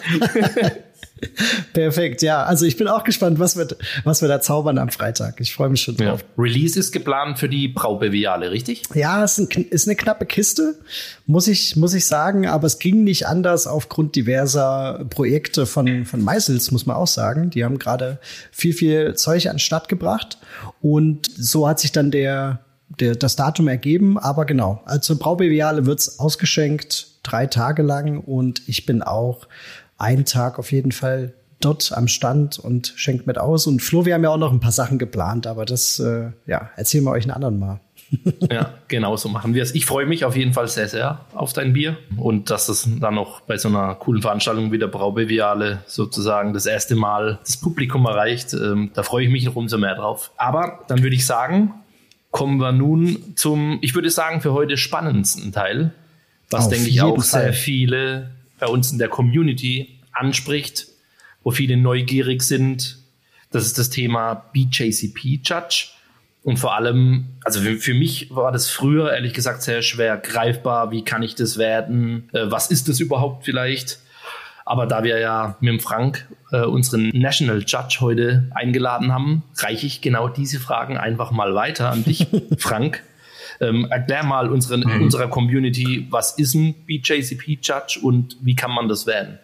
Perfekt, ja. Also ich bin auch gespannt, was wir, was wir da zaubern am Freitag. Ich freue mich schon drauf. Ja. Release ist geplant für die Braubeviale, richtig? Ja, es ist, ein, ist eine knappe Kiste, muss ich, muss ich sagen. Aber es ging nicht anders aufgrund diverser Projekte von, von Meißels, muss man auch sagen. Die haben gerade viel, viel Zeug an den Start gebracht. Und so hat sich dann der, der, das Datum ergeben. Aber genau, also Braubeviale wird's ausgeschenkt, drei Tage lang. Und ich bin auch einen Tag auf jeden Fall dort am Stand und schenkt mit aus. Und Flo, wir haben ja auch noch ein paar Sachen geplant, aber das, äh, ja, erzählen wir euch einen anderen Mal. Ja, genau so machen wir es. Ich freue mich auf jeden Fall sehr, sehr auf dein Bier und dass es dann noch bei so einer coolen Veranstaltung wie der Braubeviale sozusagen das erste Mal das Publikum erreicht. Ähm, da freue ich mich noch umso mehr drauf. Aber dann würde ich sagen, kommen wir nun zum, ich würde sagen, für heute spannendsten Teil, was, denke ich, auch Fall. sehr viele bei uns in der Community anspricht, wo viele neugierig sind. Das ist das Thema B J C P Judge. Und vor allem, also für, für mich war das früher ehrlich gesagt sehr schwer greifbar. Wie kann ich das werden? Äh, was ist das überhaupt vielleicht? Aber da wir ja mit dem Frank äh, unseren National Judge heute eingeladen haben, reiche ich genau diese Fragen einfach mal weiter an dich, Frank. Ähm, erklär mal unseren, mhm. unserer Community, was ist ein B J C P-Judge und wie kann man das werden?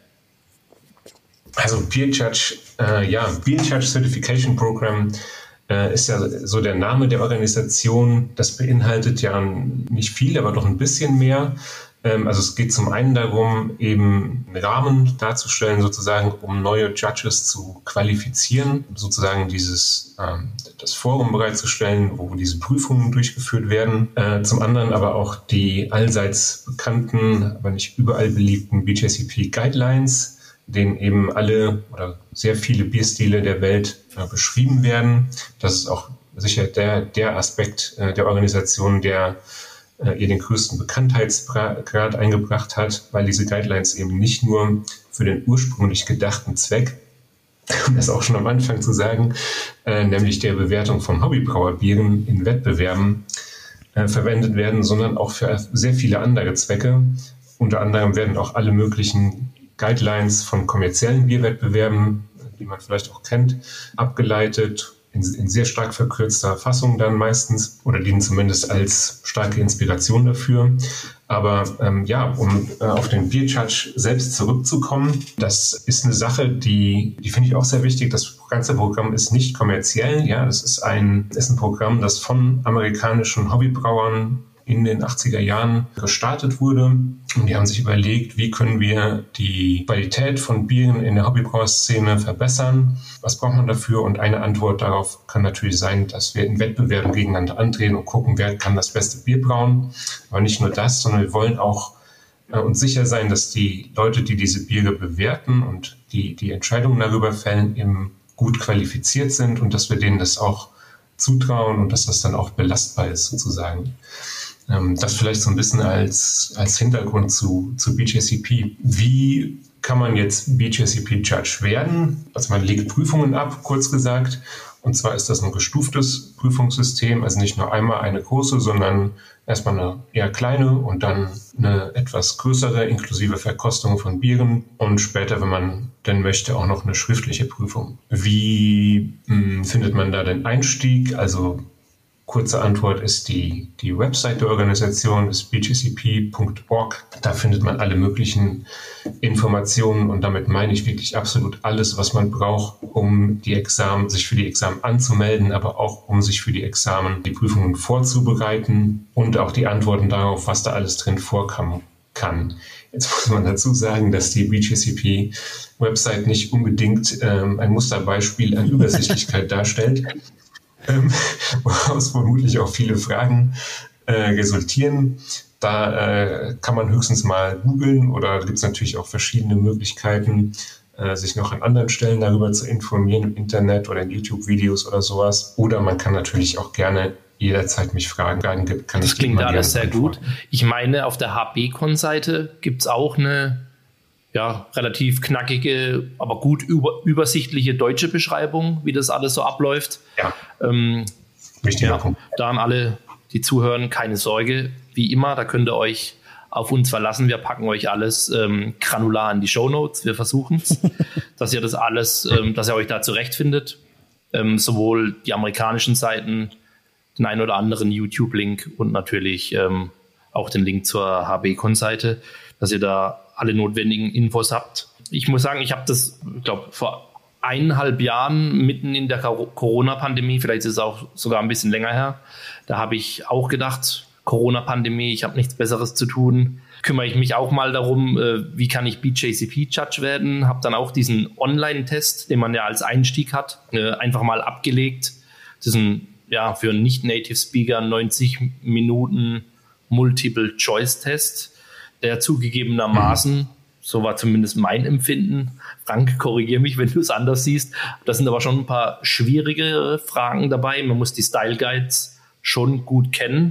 Also Peer Judge, äh, ja, Peer Judge Certification Program äh, ist ja so der Name der Organisation. Das beinhaltet ja nicht viel, aber doch ein bisschen mehr. Ähm, also es geht zum einen darum, eben einen Rahmen darzustellen, sozusagen, um neue Judges zu qualifizieren, sozusagen dieses ähm, das Forum bereitzustellen, wo diese Prüfungen durchgeführt werden. Äh, zum anderen aber auch die allseits bekannten, aber nicht überall beliebten B J C P Guidelines, denen eben alle oder sehr viele Bierstile der Welt äh, beschrieben werden. Das ist auch sicher der, der Aspekt äh, der Organisation, der äh, ihr den größten Bekanntheitsgrad eingebracht hat, weil diese Guidelines eben nicht nur für den ursprünglich gedachten Zweck, um das auch schon am Anfang zu sagen, äh, nämlich der Bewertung von Hobbybrauerbieren in Wettbewerben äh, verwendet werden, sondern auch für sehr viele andere Zwecke. Unter anderem werden auch alle möglichen Guidelines von kommerziellen Bierwettbewerben, die man vielleicht auch kennt, abgeleitet, in, in sehr stark verkürzter Fassung dann meistens oder dienen zumindest als starke Inspiration dafür. Aber ähm, ja, um äh, auf den Beer Judge selbst zurückzukommen, das ist eine Sache, die, die finde ich auch sehr wichtig. Das ganze Programm ist nicht kommerziell. Ja, das ist ein, ist ein Programm, das von amerikanischen Hobbybrauern in den achtziger Jahren gestartet wurde. Und die haben sich überlegt, wie können wir die Qualität von Bieren in der Hobbybrauerszene verbessern? Was braucht man dafür? Und eine Antwort darauf kann natürlich sein, dass wir in Wettbewerben gegeneinander antreten und gucken, wer kann das beste Bier brauen. Aber nicht nur das, sondern wir wollen auch äh, uns sicher sein, dass die Leute, die diese Biere bewerten und die die Entscheidungen darüber fällen, eben gut qualifiziert sind und dass wir denen das auch zutrauen und dass das dann auch belastbar ist sozusagen. Das vielleicht so ein bisschen als, als Hintergrund zu, zu B J C P. Wie kann man jetzt B J C P-Judge werden? Also man legt Prüfungen ab, kurz gesagt. Und zwar ist das ein gestuftes Prüfungssystem, also nicht nur einmal eine große, sondern erstmal eine eher kleine und dann eine etwas größere, inklusive Verkostung von Bieren und später, wenn man denn möchte, auch noch eine schriftliche Prüfung. Wie mh, findet man da den Einstieg? Also kurze Antwort ist die, die Website der Organisation, ist b j c p punkt org. Da findet man alle möglichen Informationen und damit meine ich wirklich absolut alles, was man braucht, um die Examen, sich für die Examen anzumelden, aber auch um sich für die Examen, die Prüfungen vorzubereiten und auch die Antworten darauf, was da alles drin vorkommen kann. Jetzt muss man dazu sagen, dass die B J C P-Website nicht unbedingt ähm, ein Musterbeispiel an Übersichtlichkeit darstellt. Ähm, woraus vermutlich auch viele Fragen äh, resultieren. Da äh, kann man höchstens mal googeln oder gibt es natürlich auch verschiedene Möglichkeiten, äh, sich noch an anderen Stellen darüber zu informieren im Internet oder in YouTube-Videos oder sowas. Oder man kann natürlich auch gerne jederzeit mich fragen. Fragen gibt, kann das ich klingt alles sehr gut. Ich meine, auf der H B Con-Seite gibt es auch eine ja, relativ knackige, aber gut über, übersichtliche deutsche Beschreibung, wie das alles so abläuft. Ja, ähm, wichtiger ja, Punkt. Da an alle, die zuhören, keine Sorge. Wie immer, da könnt ihr euch auf uns verlassen. Wir packen euch alles ähm, granular in die Shownotes. Wir versuchen es, dass ihr das alles, ähm, dass ihr euch da zurechtfindet. Ähm, sowohl die amerikanischen Seiten, den einen oder anderen YouTube-Link und natürlich ähm, auch den Link zur H B Con-Seite, dass ihr da alle notwendigen Infos habt. Ich muss sagen, ich habe das, ich glaube, vor eineinhalb Jahren mitten in der Corona-Pandemie, vielleicht ist es auch sogar ein bisschen länger her, da habe ich auch gedacht, Corona-Pandemie, ich habe nichts Besseres zu tun, kümmere ich mich auch mal darum, wie kann ich B J C P-Judge werden, habe dann auch diesen Online-Test, den man ja als Einstieg hat, einfach mal abgelegt. Das ist ein, ja, für einen Nicht-Native-Speaker neunzig Minuten Multiple-Choice-Test, der zugegebenermaßen, so war zumindest mein Empfinden, Frank, korrigiere mich, wenn du es anders siehst, da sind aber schon ein paar schwierige Fragen dabei. Man muss die Style Guides schon gut kennen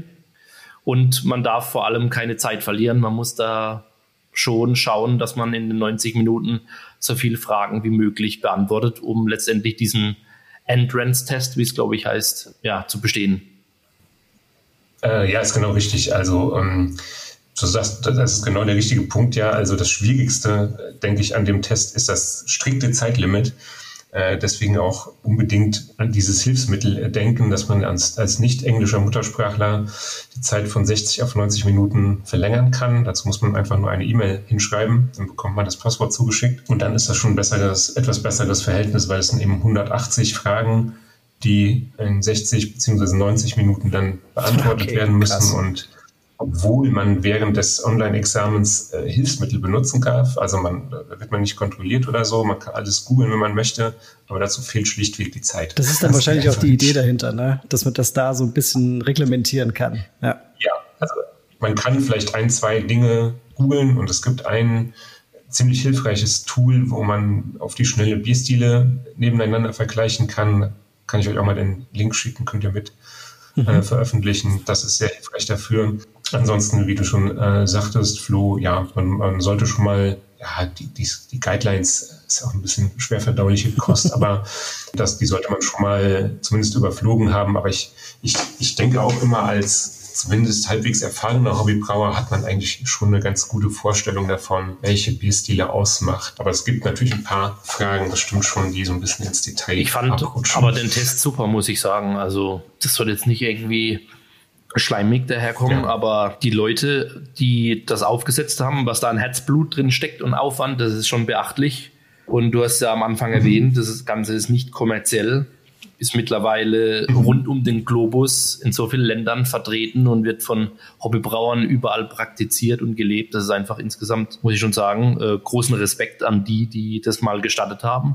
und man darf vor allem keine Zeit verlieren. Man muss da schon schauen, dass man in den neunzig Minuten so viele Fragen wie möglich beantwortet, um letztendlich diesen Entrance-Test, wie es glaube ich heißt, ja, zu bestehen. Äh, ja, ist genau richtig. Also ähm Du sagst, das ist genau der richtige Punkt, ja. Also das Schwierigste, denke ich, an dem Test ist das strikte Zeitlimit. äh, deswegen auch unbedingt an dieses Hilfsmittel denken, dass man als, als nicht englischer Muttersprachler die Zeit von sechzig auf neunzig Minuten verlängern kann. Dazu muss man einfach nur eine E-Mail hinschreiben, dann bekommt man das Passwort zugeschickt und dann ist das schon ein besseres, etwas besseres Verhältnis, weil es sind eben hundertachtzig Fragen, die in sechzig beziehungsweise neunzig Minuten dann beantwortet okay, werden müssen. Krass. Und obwohl man während des Online-Examens äh, Hilfsmittel benutzen darf, also man, da wird man nicht kontrolliert oder so, man kann alles googeln, wenn man möchte, aber dazu fehlt schlichtweg die Zeit. Das ist dann das wahrscheinlich auch die Idee dahinter, ne? Dass man das da so ein bisschen reglementieren kann. Ja, ja, also man kann vielleicht ein, zwei Dinge googeln und es gibt ein ziemlich hilfreiches Tool, wo man auf die schnelle Bierstile nebeneinander vergleichen kann. Kann ich euch auch mal den Link schicken, könnt ihr mit mhm. äh, veröffentlichen. Das ist sehr hilfreich dafür. Ansonsten, wie du schon äh, sagtest, Flo, ja, man, man sollte schon mal, ja, die, die, die Guidelines ist auch ein bisschen schwer verdauliche Kost, aber das, die sollte man schon mal zumindest überflogen haben. Aber ich, ich, ich denke auch immer als zumindest halbwegs erfahrener Hobbybrauer hat man eigentlich schon eine ganz gute Vorstellung davon, welche Bierstile ausmacht. Aber es gibt natürlich ein paar Fragen, das stimmt schon, die so ein bisschen ins Detail Ich fand abrutschen. Aber den Test super, muss ich sagen. Also das soll jetzt nicht irgendwie schleimig daherkommen, ja. aber die Leute, die das aufgesetzt haben, was da an Herzblut drin steckt und Aufwand, das ist schon beachtlich. Und du hast ja am Anfang mhm. erwähnt, das Ganze ist nicht kommerziell, ist mittlerweile mhm. rund um den Globus in so vielen Ländern vertreten und wird von Hobbybrauern überall praktiziert und gelebt. Das ist einfach insgesamt, muss ich schon sagen, äh, großen Respekt an die, die das mal gestartet haben.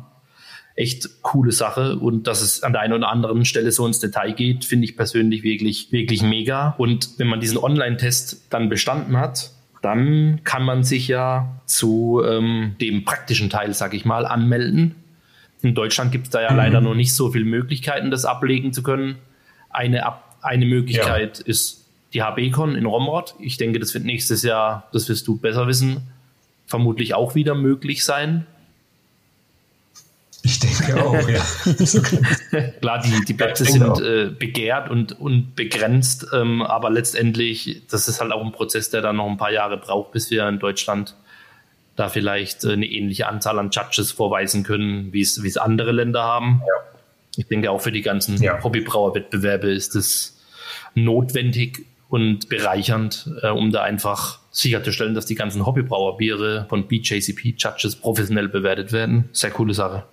Echt coole Sache und dass es an der einen oder anderen Stelle so ins Detail geht, finde ich persönlich wirklich, wirklich mega. Und wenn man diesen Online-Test dann bestanden hat, dann kann man sich ja zu ähm, dem praktischen Teil, sag ich mal, anmelden. In Deutschland gibt es da ja mhm. leider noch nicht so viele Möglichkeiten, das ablegen zu können. Eine, Ab- eine Möglichkeit ja. ist die H B-Con in Romrod. Ich denke, das wird nächstes Jahr, das wirst du besser wissen, vermutlich auch wieder möglich sein. Ich denke auch, ja. Klar, die, die Plätze sind äh, begehrt und, und begrenzt, ähm, aber letztendlich, das ist halt auch ein Prozess, der dann noch ein paar Jahre braucht, bis wir in Deutschland da vielleicht äh, eine ähnliche Anzahl an Judges vorweisen können, wie es wie es andere Länder haben. Ja. Ich denke, auch für die ganzen ja. Hobbybrauerwettbewerbe ist es notwendig und bereichernd, äh, um da einfach sicherzustellen, dass die ganzen Hobbybrauerbiere von B J C P-Judges professionell bewertet werden. Sehr coole Sache.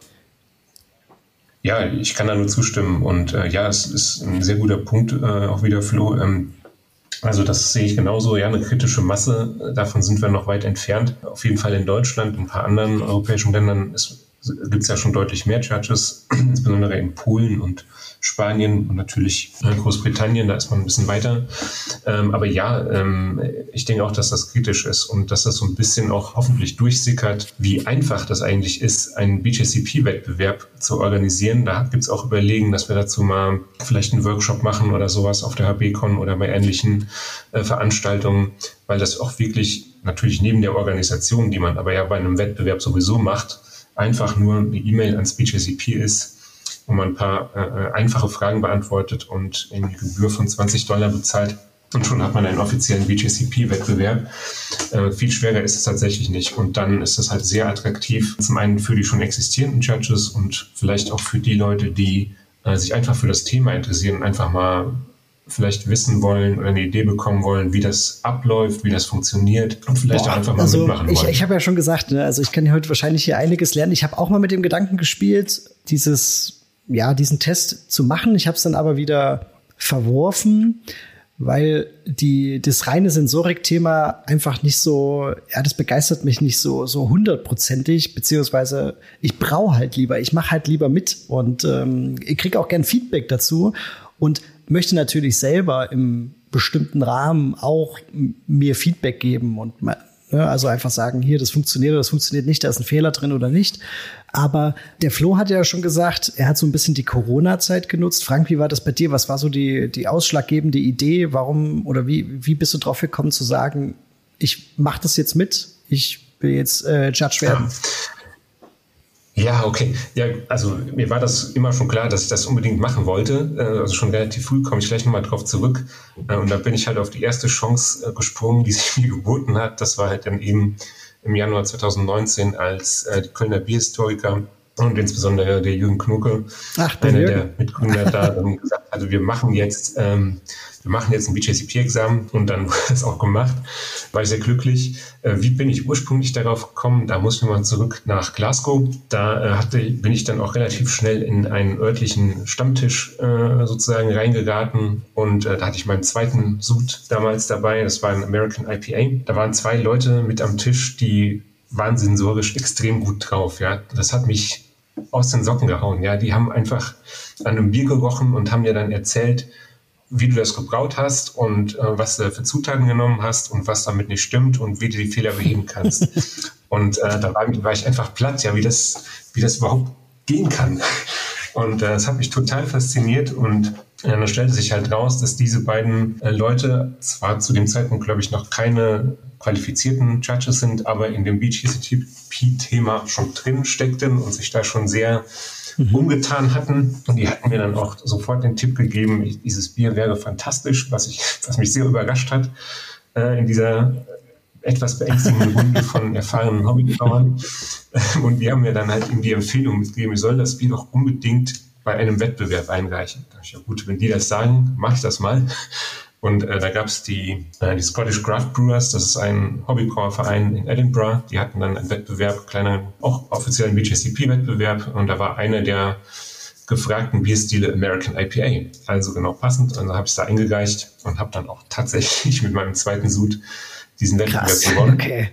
Ja, ich kann da nur zustimmen und äh, ja, es ist ein sehr guter Punkt, äh, auch wieder Flo. Ähm, also das sehe ich genauso, ja, eine kritische Masse, davon sind wir noch weit entfernt. Auf jeden Fall in Deutschland, in ein paar anderen europäischen Ländern gibt es ja schon deutlich mehr Judges, insbesondere in Polen und Spanien und natürlich Großbritannien, da ist man ein bisschen weiter. Ähm, aber ja, ähm, ich denke auch, dass das kritisch ist und dass das so ein bisschen auch hoffentlich durchsickert, wie einfach das eigentlich ist, einen B J C P-Wettbewerb zu organisieren. Da gibt es auch Überlegen, dass wir dazu mal vielleicht einen Workshop machen oder sowas auf der H B-Con oder bei ähnlichen äh, Veranstaltungen, weil das auch wirklich natürlich neben der Organisation, die man aber ja bei einem Wettbewerb sowieso macht, einfach nur eine E-Mail ans B J C P ist, wo man ein paar äh, einfache Fragen beantwortet und eine Gebühr von zwanzig Dollar bezahlt. Und schon hat man einen offiziellen B J C P-Wettbewerb. Äh, viel schwerer ist es tatsächlich nicht. Und dann ist es halt sehr attraktiv, zum einen für die schon existierenden Judges und vielleicht auch für die Leute, die äh, sich einfach für das Thema interessieren und einfach mal vielleicht wissen wollen oder eine Idee bekommen wollen, wie das abläuft, wie das funktioniert und vielleicht Boah, auch einfach mal also mitmachen ich, wollen. Ich habe ja schon gesagt, ne, also ich kann heute wahrscheinlich hier einiges lernen. Ich habe auch mal mit dem Gedanken gespielt, dieses ja, diesen Test zu machen. Ich habe es dann aber wieder verworfen, weil die, das reine Sensorik-Thema einfach nicht so, ja, das begeistert mich nicht so, so hundertprozentig, beziehungsweise ich brauche halt lieber, ich mache halt lieber mit und ähm, ich kriege auch gern Feedback dazu und möchte natürlich selber im bestimmten Rahmen auch mir Feedback geben und mal, ne, also einfach sagen, hier, das funktioniert oder das funktioniert nicht, da ist ein Fehler drin oder nicht. Aber der Flo hat ja schon gesagt, er hat so ein bisschen die Corona-Zeit genutzt. Frank, wie war das bei dir? Was war so die, die ausschlaggebende Idee? Warum oder wie, wie bist du drauf gekommen zu sagen, ich mache das jetzt mit, ich will jetzt äh, Judge werden? Ja, okay. Ja, also mir war das immer schon klar, dass ich das unbedingt machen wollte. Also schon relativ früh, komme ich gleich nochmal drauf zurück. Und da bin ich halt auf die erste Chance gesprungen, die sich mir geboten hat. Das war halt dann eben im Januar zwanzig neunzehn, als äh, die Kölner Bierhistoriker und insbesondere der Jürgen Knucke, Ach, der einer Jürgen. der Mitgründer, da dann gesagt hatte, wir machen jetzt, ähm, wir machen jetzt ein B J C P-Examen und dann wurde es auch gemacht. War ich sehr glücklich. Äh, wie bin ich ursprünglich darauf gekommen? Da muss ich mal zurück nach Glasgow. Da äh, hatte, bin ich dann auch relativ schnell in einen örtlichen Stammtisch äh, sozusagen reingeraten und äh, da hatte ich meinen zweiten Sud damals dabei. Das war ein American I P A. Da waren zwei Leute mit am Tisch, die waren sensorisch extrem gut drauf. Ja, das hat mich aus den Socken gehauen. Ja, die haben einfach an einem Bier gerochen und haben mir dann erzählt, wie du das gebraut hast und äh, was du für Zutaten genommen hast und was damit nicht stimmt und wie du die Fehler beheben kannst. Und äh, da war, war ich einfach platt, ja, wie das, wie das überhaupt gehen kann. Und äh, das hat mich total fasziniert und äh, dann stellte sich halt raus, dass diese beiden äh, Leute zwar zu dem Zeitpunkt, glaube ich, noch keine qualifizierten Judges sind, aber in dem B J C P-Thema schon drin steckten und sich da schon sehr mhm. umgetan hatten. Und die hatten mir dann auch sofort den Tipp gegeben, ich, dieses Bier wäre fantastisch, was, ich, was mich sehr überrascht hat äh, in dieser etwas beängstigenden Runde von erfahrenen Hobbybrauern. Und die haben mir dann halt eben die Empfehlung mitgegeben, ich soll das Bier doch unbedingt bei einem Wettbewerb einreichen. Da dachte ich, ja gut, wenn die das sagen, mache ich das mal. Und äh, da gab es die, äh, die Scottish Craft Brewers, das ist ein Hobbybrauerverein in Edinburgh. Die hatten dann einen Wettbewerb, kleinen, auch offiziellen B J C P-Wettbewerb. Und da war einer der gefragten Bierstile American I P A. Also genau passend. Und da habe ich da eingereicht und habe dann auch tatsächlich mit meinem zweiten Sud diesen Wettbewerb Krass. gewonnen. Okay.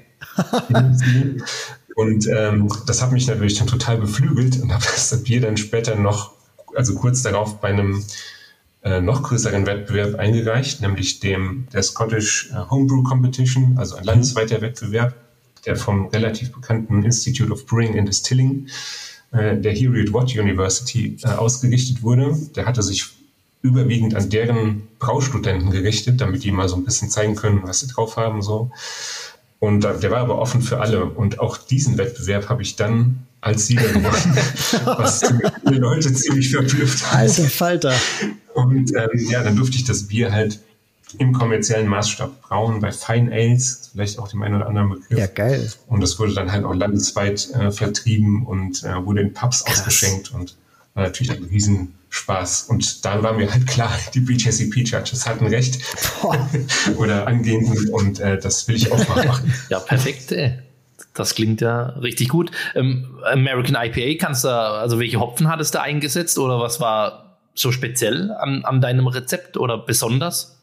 Und ähm, das hat mich natürlich dann total beflügelt und habe das Bier dann später noch, also kurz darauf bei einem äh, noch größeren Wettbewerb eingereicht, nämlich dem der Scottish Homebrew Competition, also ein landesweiter Wettbewerb, der vom relativ bekannten Institute of Brewing and Distilling äh, der Heriot-Watt University äh, ausgerichtet wurde. Der hatte sich überwiegend an deren Braustudenten gerichtet, damit die mal so ein bisschen zeigen können, was sie drauf haben. So. Und äh, der war aber offen für alle. Und auch diesen Wettbewerb habe ich dann als Sieger gewonnen, was die Leute ziemlich verblüfft hat. Alter Falter. Und ähm, ja, dann durfte ich das Bier halt im kommerziellen Maßstab brauen, bei Fine Ales, vielleicht auch dem einen oder anderen Begriff. Ja, geil. Und das wurde dann halt auch landesweit äh, vertrieben und äh, wurde in Pubs Krass. ausgeschenkt und war natürlich ein Riesenspaß. Und da war mir halt klar, die B J C P-Judges hatten recht. Oder angehend und äh, das will ich auch mal machen. Ja, perfekt. Ey. Das klingt ja richtig gut. Ähm, American I P A, kannst du, also welche Hopfen hattest du eingesetzt oder was war so speziell an, an deinem Rezept oder besonders?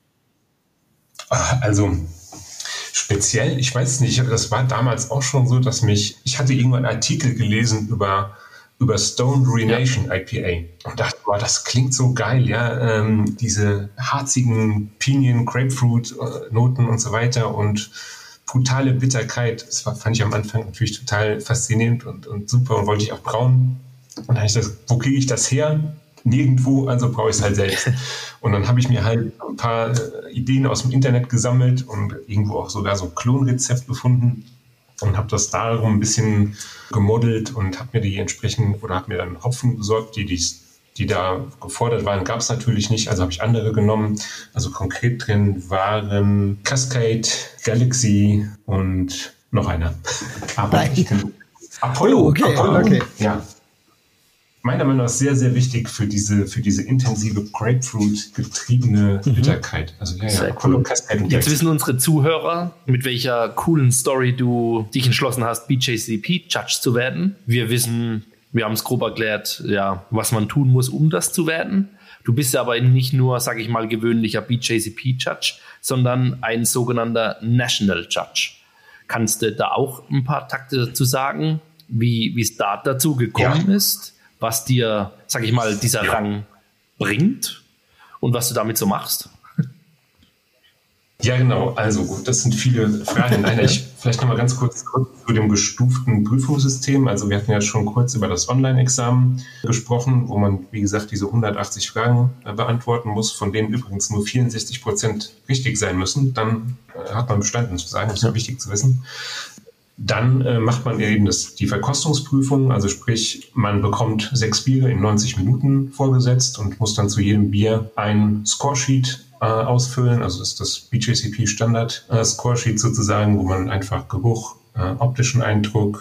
Also speziell, ich weiß nicht, das war damals auch schon so, dass mich, ich hatte irgendwann einen Artikel gelesen über über Stone Ruination ja. I P A und dachte, boah, das klingt so geil, ja, ähm, diese harzigen Pinien, Grapefruit-Noten und so weiter und brutale Bitterkeit, das war, fand ich am Anfang natürlich total faszinierend und, und super und wollte ich auch brauen. Und dann habe ich das, wo kriege ich das her? Nirgendwo, also brauche ich es halt selbst. Und dann habe ich mir halt ein paar äh, Ideen aus dem Internet gesammelt und irgendwo auch sogar so ein Klonrezept gefunden und habe das darum ein bisschen gemodelt und habe mir die entsprechend oder habe mir dann Hopfen besorgt, die, die, die da gefordert waren, gab es natürlich nicht, also habe ich andere genommen. Also konkret drin waren Cascade, Galaxy und noch einer. Aber ich kann, Apollo, oh, okay, Apollo, okay. Ja. Meiner Meinung nach sehr, sehr wichtig für diese, für diese intensive Grapefruit-getriebene mhm. Bitterkeit. Also ja, ja, Apollo, cool. Cascade und Jetzt Galaxy. wissen unsere Zuhörer, mit welcher coolen Story du dich entschlossen hast, B J C P-Judge zu werden. Wir wissen, wir haben es grob erklärt, ja, was man tun muss, um das zu werden. Du bist ja aber nicht nur, sage ich mal, gewöhnlicher B J C P-Judge, sondern ein sogenannter National Judge. Kannst du da auch ein paar Takte dazu sagen, wie wie es da dazu gekommen ja. ist? Was dir, sag ich mal, dieser ja. Rang bringt und was du damit so machst? Ja, genau. Also gut, das sind viele Fragen in einer. Ich vielleicht noch mal ganz kurz, kurz zu dem gestuften Prüfungssystem. Also wir hatten ja schon kurz über das Online-Examen gesprochen, wo man, wie gesagt, diese hundertachtzig Fragen äh, beantworten muss, von denen übrigens nur vierundsechzig Prozent richtig sein müssen. Dann äh, hat man bestanden, zu sagen, das ist ja wichtig zu wissen. Dann äh, macht man eben das, die Verkostungsprüfung, also sprich, man bekommt sechs Biere in neunzig Minuten vorgesetzt und muss dann zu jedem Bier ein Scoresheet äh, ausfüllen, also das ist das B J C P Standard äh, Scoresheet sozusagen, wo man einfach Geruch, äh, optischen Eindruck,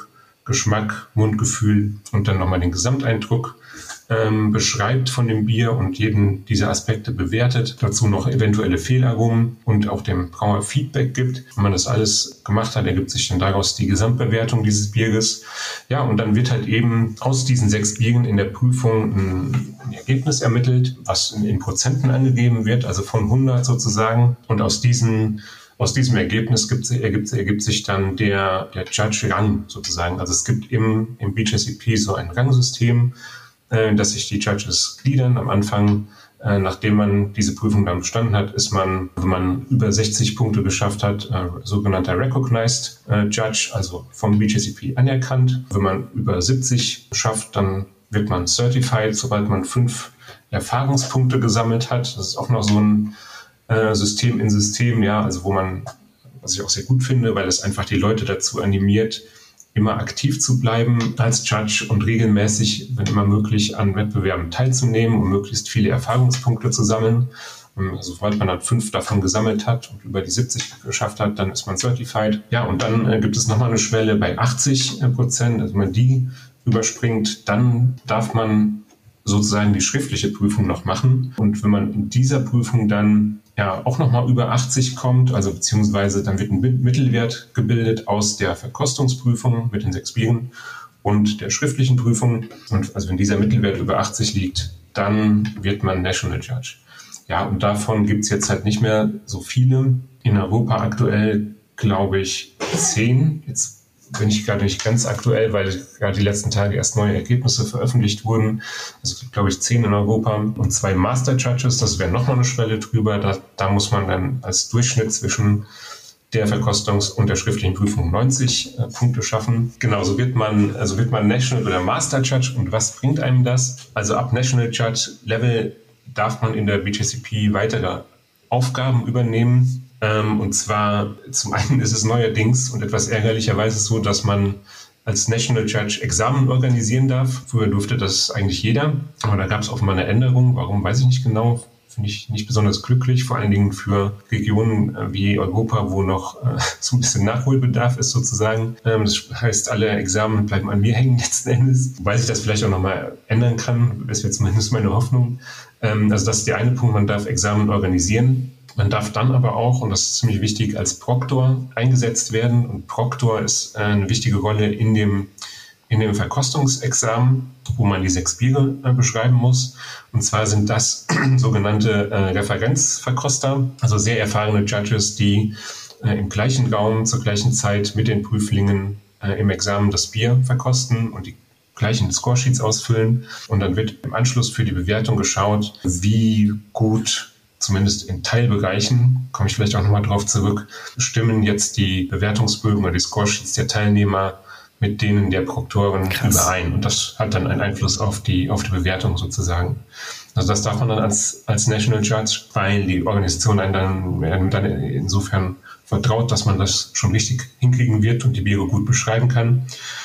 Geschmack, Mundgefühl und dann nochmal den Gesamteindruck ähm, beschreibt von dem Bier und jeden dieser Aspekte bewertet, dazu noch eventuelle Fehlaromen und auch dem Brauer Feedback gibt. Wenn man das alles gemacht hat, ergibt sich dann daraus die Gesamtbewertung dieses Bieres. Ja, und dann wird halt eben aus diesen sechs Bieren in der Prüfung ein, ein Ergebnis ermittelt, was in, in Prozenten angegeben wird, also von hundert sozusagen. Und aus diesen Aus diesem Ergebnis gibt, ergibt, ergibt sich dann der, der Judge-Rang sozusagen. Also es gibt im, im B J C P so ein Rangsystem, äh, dass sich die Judges gliedern. Am Anfang, äh, nachdem man diese Prüfung dann bestanden hat, ist man, wenn man über sechzig Punkte geschafft hat, äh, sogenannter Recognized äh, Judge, also vom B J C P anerkannt. Wenn man über siebzig schafft, dann wird man Certified, sobald man fünf Erfahrungspunkte gesammelt hat. Das ist auch noch so ein System in System, ja, also wo man, was ich auch sehr gut finde, weil es einfach die Leute dazu animiert, immer aktiv zu bleiben als Judge und regelmäßig, wenn immer möglich, an Wettbewerben teilzunehmen, um möglichst viele Erfahrungspunkte zu sammeln. Also sobald man dann fünf davon gesammelt hat und über die siebzig geschafft hat, dann ist man certified. Ja, und dann äh, gibt es nochmal eine Schwelle bei achtzig Prozent. Also wenn man die überspringt, dann darf man sozusagen die schriftliche Prüfung noch machen. Und wenn man in dieser Prüfung dann ja auch nochmal über achtzig kommt, also beziehungsweise dann wird ein Mittelwert gebildet aus der Verkostungsprüfung mit den sechs Bieren und der schriftlichen Prüfung. Und also wenn dieser Mittelwert über achtzig liegt, dann wird man National Judge. Ja, und davon gibt es jetzt halt nicht mehr so viele. In Europa aktuell, glaube ich, zehn. Jetzt bin ich gerade nicht ganz aktuell, weil gerade die letzten Tage erst neue Ergebnisse veröffentlicht wurden. Also glaube ich zehn in Europa und zwei Master Judges, das wäre nochmal eine Schwelle drüber. Da, da muss man dann als Durchschnitt zwischen der Verkostungs- und der schriftlichen Prüfung neunzig äh, Punkte schaffen. Genauso wird man, also wird man National oder Master Judge. Und was bringt einem das? Also ab National Judge Level darf man in der B J C P weitere Aufgaben übernehmen. Und zwar, zum einen ist es neuerdings und etwas ärgerlicherweise so, dass man als National Judge Examen organisieren darf. Früher durfte das eigentlich jeder, aber da gab es offenbar eine Änderung. Warum, weiß ich nicht genau. Finde ich nicht besonders glücklich, vor allen Dingen für Regionen wie Europa, wo noch äh, so ein bisschen Nachholbedarf ist sozusagen. Ähm, das heißt, alle Examen bleiben an mir hängen letzten Endes, wobei sich das vielleicht auch nochmal ändern kann. Das wäre zumindest meine Hoffnung. Ähm, also das ist der eine Punkt, man darf Examen organisieren. Man darf dann aber auch, und das ist ziemlich wichtig, als Proktor eingesetzt werden. Und Proktor ist eine wichtige Rolle in dem, in dem Verkostungsexamen, wo man die sechs Biere äh, beschreiben muss. Und zwar sind das sogenannte äh, Referenzverkoster, also sehr erfahrene Judges, die äh, im gleichen Raum zur gleichen Zeit mit den Prüflingen äh, im Examen das Bier verkosten und die gleichen Scoresheets ausfüllen. Und dann wird im Anschluss für die Bewertung geschaut, wie gut, zumindest in Teilbereichen, komme ich vielleicht auch nochmal drauf zurück, stimmen jetzt die Bewertungsbögen oder die Scoresheets der Teilnehmer mit denen der Proktoren Krass. überein. Und das hat dann einen Einfluss auf die, auf die Bewertung sozusagen. Also das darf man dann als, als National Judge, weil die Organisation einen dann, dann insofern vertraut, dass man das schon richtig hinkriegen wird und die Biere gut beschreiben kann.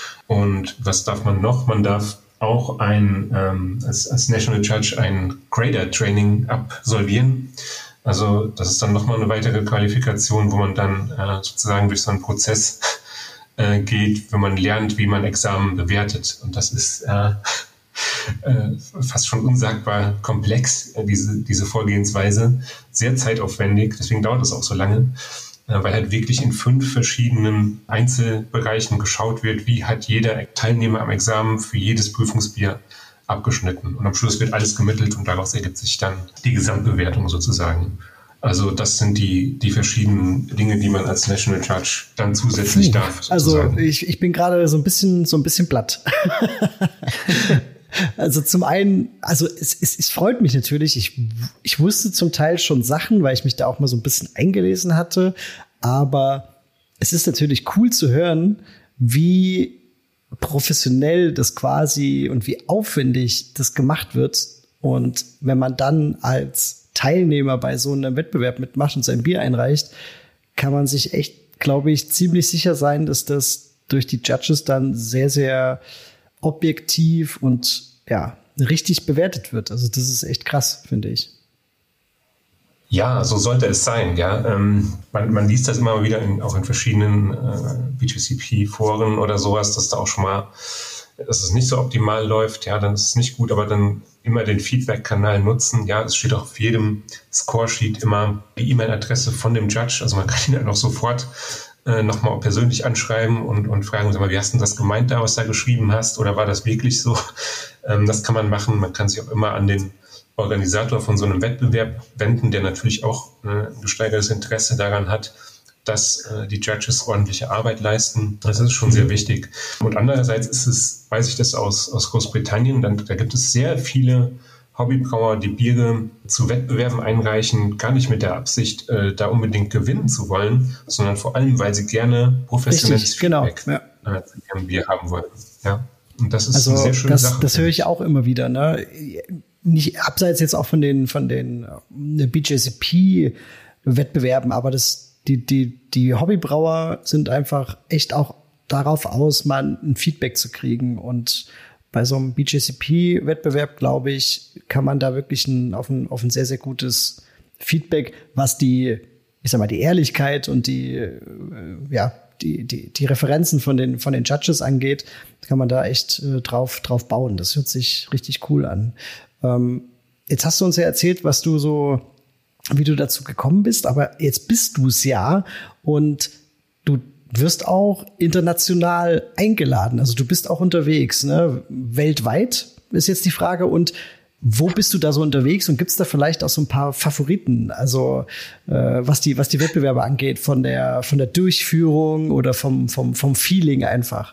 Und was darf man noch? Man darf auch ein, ähm, als, als National Judge ein Grader-Training absolvieren. Also das ist dann nochmal eine weitere Qualifikation, wo man dann äh, sozusagen durch so einen Prozess äh, geht, wenn man lernt, wie man Examen bewertet. Und das ist äh, äh, fast schon unsagbar komplex, äh, diese, diese Vorgehensweise. Sehr zeitaufwendig, deswegen dauert es auch so lange. Weil halt wirklich in fünf verschiedenen Einzelbereichen geschaut wird, wie hat jeder Teilnehmer am Examen für jedes Prüfungsbier abgeschnitten. Und am Schluss wird alles gemittelt und daraus ergibt sich dann die Gesamtbewertung sozusagen. Also das sind die, die verschiedenen Dinge, die man als National Judge dann zusätzlich Puh, darf. Sozusagen. Also ich, ich bin gerade so ein bisschen, so ein bisschen platt. Also zum einen, also es, es, es freut mich natürlich. Ich, ich wusste zum Teil schon Sachen, weil ich mich da auch mal so ein bisschen eingelesen hatte. Aber es ist natürlich cool zu hören, wie professionell das quasi und wie aufwendig das gemacht wird. Und wenn man dann als Teilnehmer bei so einem Wettbewerb mitmacht und sein Bier einreicht, kann man sich echt, glaube ich, ziemlich sicher sein, dass das durch die Judges dann sehr, sehr objektiv und ja, richtig bewertet wird. Also das ist echt krass, finde ich. Ja, so sollte es sein. Ja, ähm, man, man liest das immer wieder in, auch in verschiedenen äh, B G C P-Foren oder sowas, dass da auch schon mal, dass es nicht so optimal läuft. Ja, dann ist es nicht gut, aber dann immer den Feedback-Kanal nutzen. Ja, es steht auch auf jedem Scoresheet immer die E-Mail-Adresse von dem Judge. Also man kann ihn dann auch sofort äh, nochmal persönlich anschreiben und, und fragen, sag mal, wie hast du das gemeint da, was du da geschrieben hast? Oder war das wirklich so? Ähm, das kann man machen. Man kann sich auch immer an den Organisator von so einem Wettbewerb wenden, der natürlich auch äh, ein gesteigertes Interesse daran hat, dass äh, die Judges ordentliche Arbeit leisten. Das ist schon sehr wichtig. Und andererseits ist es, weiß ich das aus, aus Großbritannien, dann, da gibt es sehr viele Hobbybrauer, die Biere zu Wettbewerben einreichen, gar nicht mit der Absicht, äh, da unbedingt gewinnen zu wollen, sondern vor allem, weil sie gerne professionelles Richtig, genau, Feedback ja. äh, zu ihrem Bier haben wollen. Ja. Und das ist also eine sehr schöne das, Sache. Das höre ich auch immer wieder, ne? Nicht abseits jetzt auch von den von den B J C P-Wettbewerben, aber das, die, die, die Hobbybrauer sind einfach echt auch darauf aus, mal ein Feedback zu kriegen. Und bei so einem B J C P-Wettbewerb, glaube ich, kann man da wirklich ein, auf, ein, auf ein sehr, sehr gutes Feedback, was die, ich sag mal, die Ehrlichkeit und die, äh, ja, die, die, die Referenzen von den, von den Judges angeht, kann man da echt äh, drauf, drauf bauen. Das hört sich richtig cool an. Ähm, jetzt hast du uns ja erzählt, was du so, wie du dazu gekommen bist, aber jetzt bist du es ja und du wirst auch international eingeladen. Also du bist auch unterwegs, ne? Weltweit ist jetzt die Frage. Und wo bist du da so unterwegs? Und gibt es da vielleicht auch so ein paar Favoriten? Also äh, was die was die Wettbewerbe angeht, von der von der Durchführung oder vom vom vom Feeling einfach.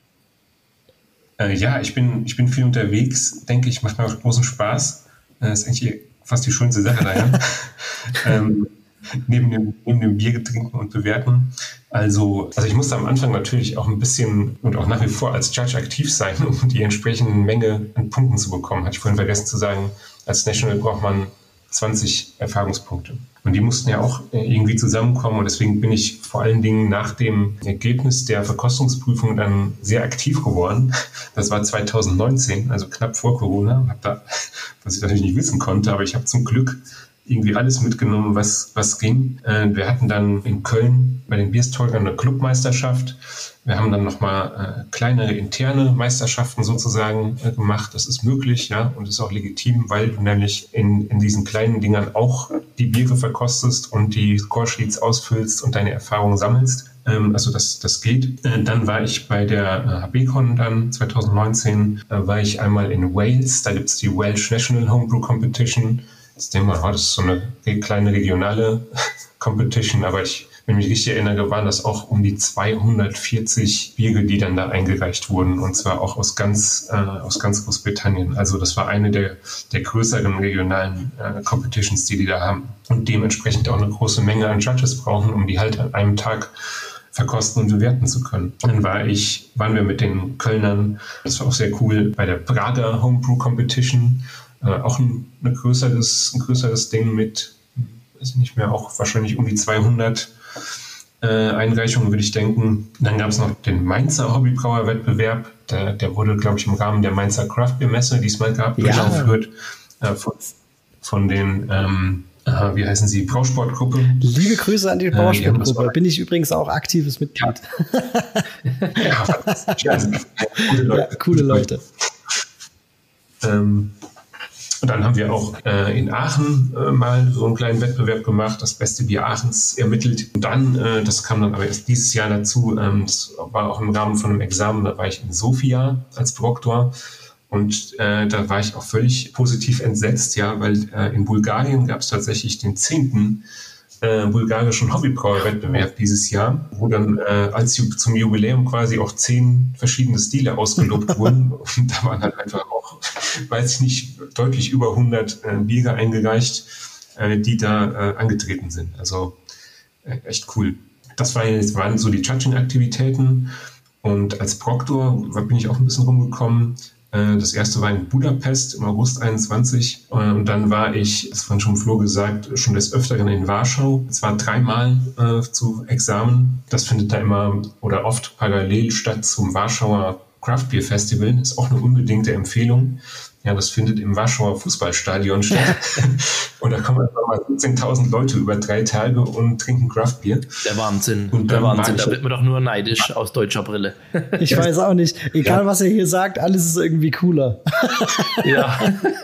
Äh, ja, ich bin ich bin viel unterwegs. Denke ich, macht mir auch großen Spaß. Das ist eigentlich fast die schönste Sache daher. ähm, neben dem, neben dem Bier trinken und bewerten. Also, also ich musste am Anfang natürlich auch ein bisschen und auch nach wie vor als Judge aktiv sein, um die entsprechende Menge an Punkten zu bekommen. Hatte ich vorhin vergessen zu sagen, als National braucht man zwanzig Erfahrungspunkte. Und die mussten ja auch irgendwie zusammenkommen und deswegen bin ich vor allen Dingen nach dem Ergebnis der Verkostungsprüfung dann sehr aktiv geworden. Das war zwanzig neunzehn, also knapp vor Corona. Hab da, was ich natürlich nicht wissen konnte, aber ich habe zum Glück irgendwie alles mitgenommen, was, was ging. Äh, wir hatten dann in Köln bei den Bierstolgern eine Clubmeisterschaft. Wir haben dann nochmal äh, kleinere interne Meisterschaften sozusagen äh, gemacht. Das ist möglich, ja, und ist auch legitim, weil du nämlich in, in diesen kleinen Dingern auch die Biere verkostest und die Scoresheets ausfüllst und deine Erfahrungen sammelst. Ähm, also das, das geht. Äh, dann war ich bei der äh, H B Con dann zwanzig neunzehn, äh, war ich einmal in Wales. Da gibt es die Welsh National Homebrew Competition. Ich denke mal, oh, das ist so eine kleine regionale Competition, aber ich, wenn ich mich richtig erinnere, waren das auch um die zweihundertvierzig Biere, die dann da eingereicht wurden, und zwar auch aus ganz, äh, aus ganz Großbritannien. Also das war eine der, der größeren regionalen äh, Competitions, die die da haben und dementsprechend auch eine große Menge an Judges brauchen, um die halt an einem Tag verkosten und bewerten zu können. Dann war ich, waren wir mit den Kölnern, das war auch sehr cool, bei der Prager Homebrew Competition. Äh, auch ein, ein, größeres, ein größeres Ding mit, weiß ich nicht mehr, auch wahrscheinlich um die zweihundert äh, Einreichungen, würde ich denken. Dann gab es noch den Mainzer Hobbybrauer-Wettbewerb. Der, der wurde, glaube ich, im Rahmen der Mainzer Craft Beer Messe diesmal gehabt, ja. durchgeführt äh, von, von den, ähm, äh, wie heißen sie, Brausportgruppe. Liebe Grüße an die Brausportgruppe. Äh, Bin ich übrigens auch aktives Mitglied. Ja, ja, fantastisch. Ja, coole Leute. Ja, coole Leute. Ähm, Und dann haben wir auch äh, in Aachen äh, mal so einen kleinen Wettbewerb gemacht, das beste Bier Aachens ermittelt. Und dann, äh, das kam dann aber erst dieses Jahr dazu, ähm, das war auch im Rahmen von einem Examen, da war ich in Sofia als Proktor. Und äh, da war ich auch völlig positiv entsetzt, ja, weil äh, in Bulgarien gab es tatsächlich den zehnten Äh, bulgarischen Hobbybrauer-Wettbewerb dieses Jahr, wo dann äh, als zum Jubiläum quasi auch zehn verschiedene Stile ausgelobt wurden. Und da waren halt einfach auch, weiß ich nicht, deutlich über hundert äh, Biere eingereicht, äh, die da äh, angetreten sind. Also äh, echt cool. Das war jetzt, waren so die Judging-Aktivitäten. Und als Proktor bin ich auch ein bisschen rumgekommen. Das erste war in Budapest im August einundzwanzig und dann war ich, das vorhin schon Flo gesagt, schon des Öfteren in Warschau. Es war dreimal äh, zu Examen. Das findet da immer oder oft parallel statt zum Warschauer Craft Beer Festival. Ist auch eine unbedingte Empfehlung. Ja, das findet im Warschauer Fußballstadion statt. Und da kommen einfach mal siebzehntausend Leute über drei Tage und trinken Craftbier. Der Wahnsinn, und der Wahnsinn. Da wird man doch nur neidisch aus deutscher Brille. Ich weiß auch nicht. Egal, ja. was er hier sagt, alles ist irgendwie cooler. Ja.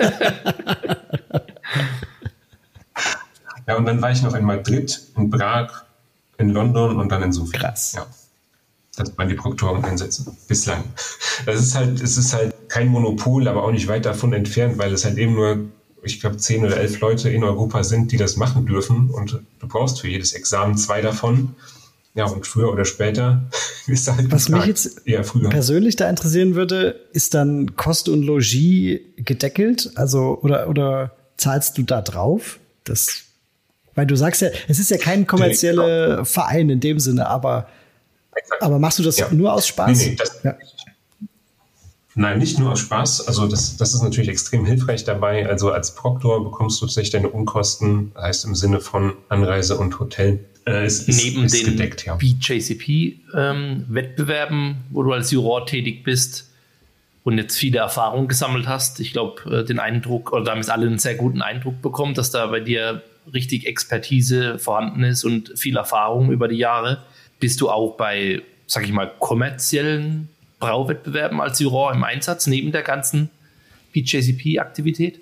Ja, und dann war ich noch in Madrid, in Prag, in London und dann in Sofia. Krass. Ja. Das waren die Proktoreneinsätze bislang. Das ist halt, es ist halt kein Monopol, aber auch nicht weit davon entfernt, weil es halt eben nur, ich glaube, zehn oder elf Leute in Europa sind, die das machen dürfen. Und du brauchst für jedes Examen zwei davon. Ja, und früher oder später ist halt Was mich jetzt eher früher. persönlich da interessieren würde, ist dann Kost und Logis gedeckelt? Also, oder, oder zahlst du da drauf? Das, weil du sagst ja, es ist ja kein kommerzieller Verein in dem Sinne, aber Aber machst du das ja. nur aus Spaß? Nee, nee, das, ja. Nein, nicht nur aus Spaß. Also das, das ist natürlich extrem hilfreich dabei. Also als Proktor bekommst du tatsächlich deine Unkosten, heißt im Sinne von Anreise und Hotel. Äh, ist, Neben ist, ist den gedeckt, ja. B J C P-Wettbewerben, ähm, wo du als Juror tätig bist und jetzt viele Erfahrungen gesammelt hast. Ich glaube, den Eindruck, oder da haben es alle einen sehr guten Eindruck bekommen, dass da bei dir richtig Expertise vorhanden ist und viel Erfahrung über die Jahre. Bist du auch bei, sag ich mal, kommerziellen Brauwettbewerben als Juror im Einsatz, neben der ganzen B J C P-Aktivität?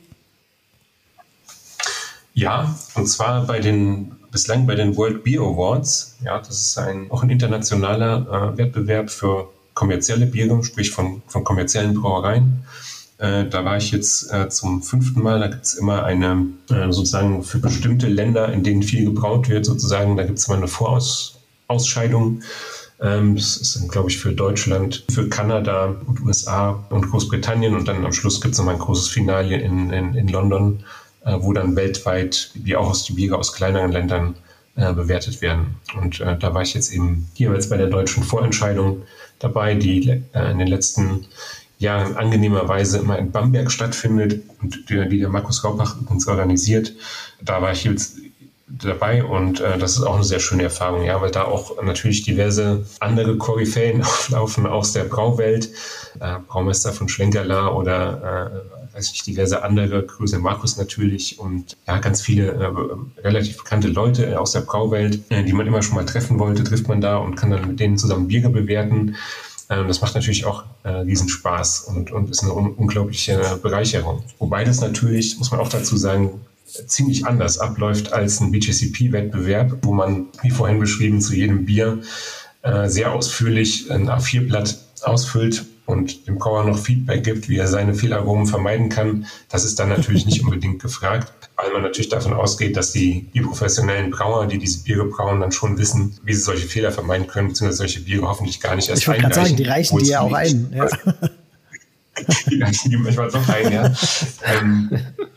Ja, und zwar bei den, bislang bei den World Beer Awards. Ja, das ist ein, auch ein internationaler äh, Wettbewerb für kommerzielle Biere, sprich von, von kommerziellen Brauereien. Äh, da war ich jetzt äh, zum fünften Mal. Da gibt es immer eine, äh, sozusagen für bestimmte Länder, in denen viel gebraut wird, sozusagen, da gibt es immer eine Voraus Ausscheidung. Ähm, das ist, glaube ich, für Deutschland, für Kanada und U S A und Großbritannien. Und dann am Schluss gibt es nochmal ein großes Finale in, in, in London, äh, wo dann weltweit, wie auch aus die Biere aus kleineren Ländern äh, bewertet werden. Und äh, da war ich jetzt eben hier jetzt bei der deutschen Vorentscheidung dabei, die äh, in den letzten Jahren angenehmerweise immer in Bamberg stattfindet und die, die der Markus Raubach übrigens organisiert. Da war ich jetzt dabei und äh, das ist auch eine sehr schöne Erfahrung, ja, weil da auch natürlich diverse andere Koryphäen auflaufen aus der Brauwelt, äh, Braumeister von Schlenkerla oder äh, weiß ich, diverse andere, Grüße Markus natürlich und ja, ganz viele äh, relativ bekannte Leute aus der Brauwelt, äh, die man immer schon mal treffen wollte, trifft man da und kann dann mit denen zusammen Biere bewerten. Äh, das macht natürlich auch äh, riesen Spaß und, und ist eine un- unglaubliche Bereicherung. Wobei das natürlich, muss man auch dazu sagen, ziemlich anders abläuft als ein B J C P-Wettbewerb, wo man, wie vorhin beschrieben, zu jedem Bier äh, sehr ausführlich ein A vier Blatt ausfüllt und dem Brauer noch Feedback gibt, wie er seine Fehlaromen vermeiden kann. Das ist dann natürlich nicht unbedingt gefragt, weil man natürlich davon ausgeht, dass die, die professionellen Brauer, die diese Biere brauen, dann schon wissen, wie sie solche Fehler vermeiden können, beziehungsweise solche Biere hoffentlich gar nicht erst ich einreichen. Ich wollte gerade sagen, die reichen die ja auch ein. Ja. Die reichen die manchmal doch ein, ja. ähm,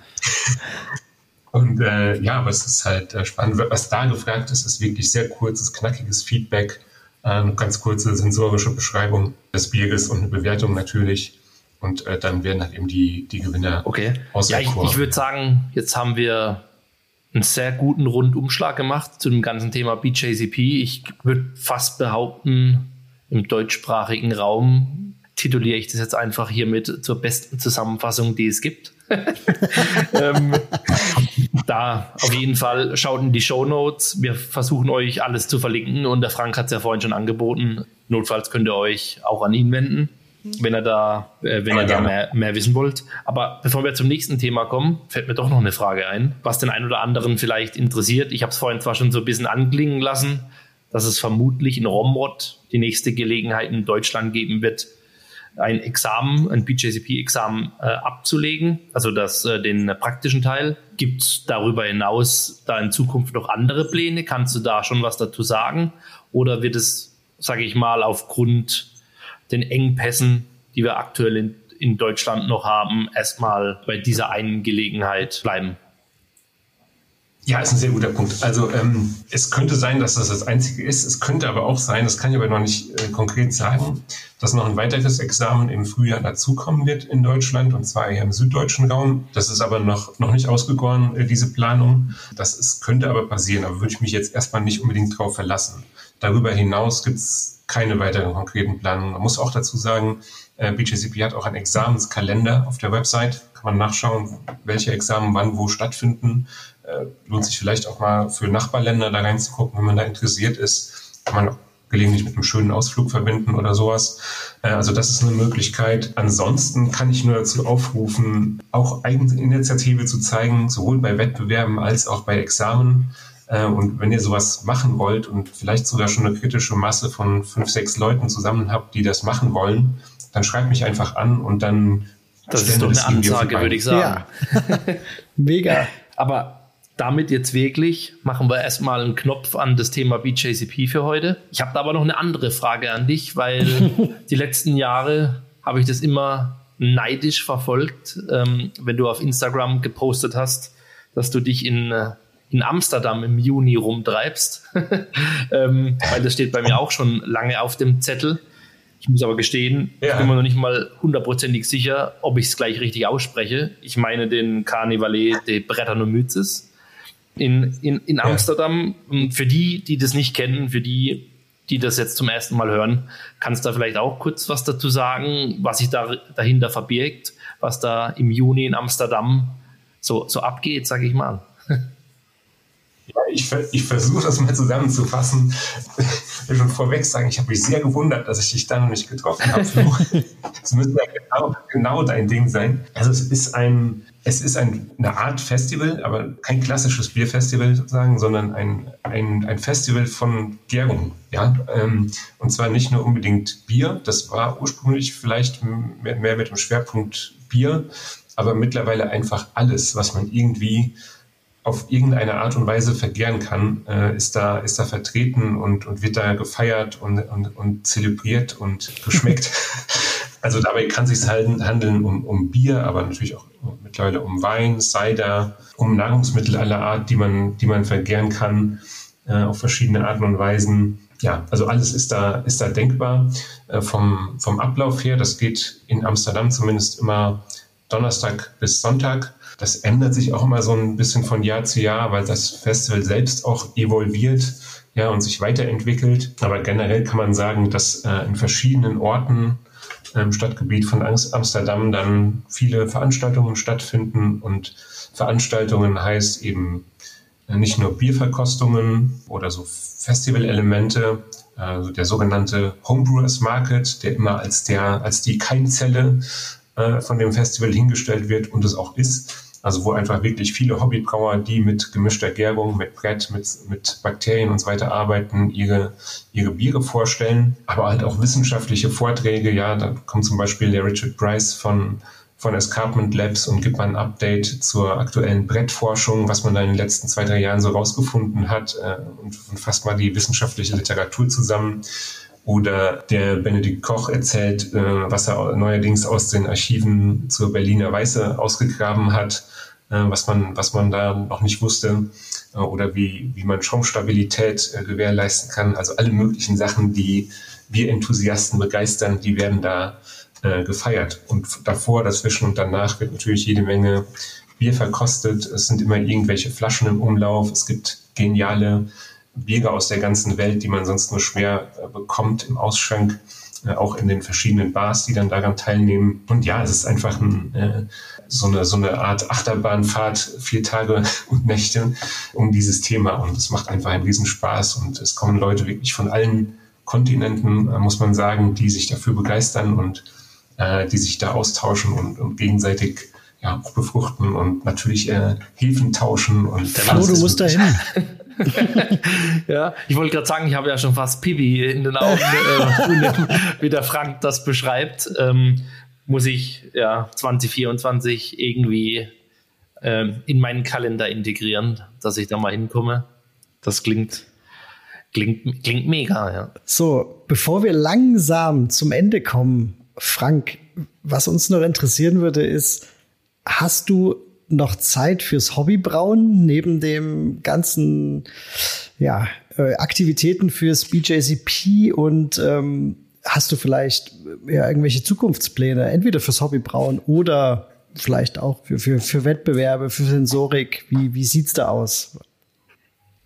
Und äh, ja, aber es ist halt äh, spannend. Was da gefragt ist, ist wirklich sehr kurzes, knackiges Feedback, äh, eine ganz kurze sensorische Beschreibung des Bieres und eine Bewertung natürlich. Und äh, dann werden halt eben die, die Gewinner okay. auserkoren. Ja, ich, ich würde sagen, jetzt haben wir einen sehr guten Rundumschlag gemacht zu dem ganzen Thema B J C P. Ich würde fast behaupten, im deutschsprachigen Raum tituliere ich das jetzt einfach hiermit zur besten Zusammenfassung, die es gibt. ähm, da auf jeden Fall schaut in die Shownotes. Wir versuchen euch alles zu verlinken und der Frank hat es ja vorhin schon angeboten. Notfalls könnt ihr euch auch an ihn wenden, wenn ihr da, äh, wenn ihr da mehr, mehr wissen wollt. Aber bevor wir zum nächsten Thema kommen, fällt mir doch noch eine Frage ein, was den einen oder anderen vielleicht interessiert. Ich habe es vorhin zwar schon so ein bisschen anklingen lassen, dass es vermutlich in Romrod die nächste Gelegenheit in Deutschland geben wird, ein Examen, ein B J C P-Examen äh, abzulegen, also das, äh, den äh, praktischen Teil. Gibt es darüber hinaus da in Zukunft noch andere Pläne? Kannst du da schon was dazu sagen? Oder wird es, sage ich mal, aufgrund den Engpässen, die wir aktuell in, in Deutschland noch haben, erstmal bei dieser einen Gelegenheit bleiben? Ja, ist ein sehr guter Punkt. Also ähm, es könnte sein, dass das das Einzige ist. Es könnte aber auch sein, das kann ich aber noch nicht äh, konkret sagen, dass noch ein weiteres Examen im Frühjahr dazukommen wird in Deutschland, und zwar eher im süddeutschen Raum. Das ist aber noch, noch nicht ausgegoren, äh, diese Planung. Das ist, könnte aber passieren, aber würde ich mich jetzt erstmal nicht unbedingt drauf verlassen. Darüber hinaus gibt es keine weiteren konkreten Planungen. Man muss auch dazu sagen, äh, B J C P hat auch einen Examenskalender auf der Website. kann man nachschauen, welche Examen wann wo stattfinden. Äh, lohnt sich vielleicht auch mal für Nachbarländer da reinzugucken, wenn man da interessiert ist. Kann man auch gelegentlich mit einem schönen Ausflug verbinden oder sowas. Äh, also das ist eine Möglichkeit. Ansonsten kann ich nur dazu aufrufen, auch Eigeninitiative zu zeigen, sowohl bei Wettbewerben als auch bei Examen. Äh, und wenn ihr sowas machen wollt und vielleicht sogar schon eine kritische Masse von fünf, sechs Leuten zusammen habt, die das machen wollen, dann schreibt mich einfach an und dann das ist doch eine Ansage, würde ich sagen. Ja. Mega. Aber damit jetzt wirklich machen wir erstmal einen Knopf an das Thema B J C P für heute. Ich habe da aber noch eine andere Frage an dich, weil die letzten Jahre habe ich das immer neidisch verfolgt, ähm, wenn du auf Instagram gepostet hast, dass du dich in, in Amsterdam im Juni rumtreibst. ähm, weil das steht bei mir auch schon lange auf dem Zettel. Ich muss aber gestehen, ja. Ich bin mir noch nicht mal hundertprozentig sicher, ob ich es gleich richtig ausspreche. Ich meine den Carnavalet de Brettanomyces. In, in, in Amsterdam, ja. Für die, die das nicht kennen, für die, die das jetzt zum ersten Mal hören, kannst du da vielleicht auch kurz was dazu sagen, was sich da dahinter verbirgt, was da im Juni in Amsterdam so, so abgeht, sage ich mal. Ja, ich, ich versuche das mal zusammenzufassen. Ich will schon vorweg sagen, ich habe mich sehr gewundert, dass ich dich da noch nicht getroffen habe. Es müsste ja genau, genau dein Ding sein. Also es ist ein Es ist ein, eine Art Festival, aber kein klassisches Bierfestival sozusagen, sondern ein, ein, ein Festival von Gärungen. Ja? Ähm, und zwar nicht nur unbedingt Bier, das war ursprünglich vielleicht mehr, mehr mit dem Schwerpunkt Bier, aber mittlerweile einfach alles, was man irgendwie auf irgendeine Art und Weise vergären kann, äh, ist da, ist da vertreten und, und wird da gefeiert und, und, und zelebriert und geschmeckt. Also dabei kann es sich handeln um, um Bier, aber natürlich auch mittlerweile um Wein, Cider, um Nahrungsmittel aller Art, die man, die man vergären kann, äh, auf verschiedene Arten und Weisen. Ja, also alles ist da, ist da denkbar. Äh, vom, vom Ablauf her, das geht in Amsterdam zumindest immer Donnerstag bis Sonntag. Das ändert sich auch immer so ein bisschen von Jahr zu Jahr, weil das Festival selbst auch evolviert, ja, und sich weiterentwickelt. Aber generell kann man sagen, dass äh, in verschiedenen Orten im Stadtgebiet von Amsterdam dann viele Veranstaltungen stattfinden, und Veranstaltungen heißt eben nicht nur Bierverkostungen oder so Festivalelemente, also der sogenannte Homebrewers Market, der immer als der als die Keimzelle äh, von dem Festival hingestellt wird und es auch ist. Also wo einfach wirklich viele Hobbybrauer, die mit gemischter Gärung, mit Brett, mit, mit Bakterien und so weiter arbeiten, ihre, ihre Biere vorstellen. Aber halt auch wissenschaftliche Vorträge. Ja, da kommt zum Beispiel der Richard Price von, von Escarpment Labs und gibt mal ein Update zur aktuellen Brettforschung, was man da in den letzten zwei, drei Jahren so rausgefunden hat, äh, und, und fasst mal die wissenschaftliche Literatur zusammen. Oder der Benedikt Koch erzählt, äh, was er neuerdings aus den Archiven zur Berliner Weiße ausgegraben hat, äh, was man, was man da noch nicht wusste, äh, oder wie, wie man Schaumstabilität äh, gewährleisten kann. Also alle möglichen Sachen, die wir Enthusiasten begeistern, die werden da äh, gefeiert. Und davor, dazwischen und danach wird natürlich jede Menge Bier verkostet. Es sind immer irgendwelche Flaschen im Umlauf. Es gibt geniale Biere aus der ganzen Welt, die man sonst nur schwer äh, bekommt im Ausschank, äh, auch in den verschiedenen Bars, die dann daran teilnehmen. Und ja, es ist einfach ein, äh, so, eine, so eine Art Achterbahnfahrt, vier Tage und Nächte um dieses Thema. Und es macht einfach einen Riesenspaß. Und es kommen Leute wirklich von allen Kontinenten, äh, muss man sagen, die sich dafür begeistern und äh, die sich da austauschen und, und gegenseitig ja, auch befruchten und natürlich äh, Hilfen tauschen. Und Flo, du musst da hin. Ja, ich wollte gerade sagen, ich habe ja schon fast Pipi in den Augen, äh, wie der Frank das beschreibt. Ähm, muss ich ja zwanzig vierundzwanzig irgendwie ähm, in meinen Kalender integrieren, dass ich da mal hinkomme. Das klingt, klingt, klingt mega, ja. So, bevor wir langsam zum Ende kommen, Frank, was uns noch interessieren würde, ist, hast du noch Zeit fürs Hobbybrauen neben dem ganzen ja, äh, Aktivitäten fürs B J C P, und ähm, hast du vielleicht ja, irgendwelche Zukunftspläne, entweder fürs Hobbybrauen oder vielleicht auch für, für, für Wettbewerbe, für Sensorik? Wie, wie sieht's da aus?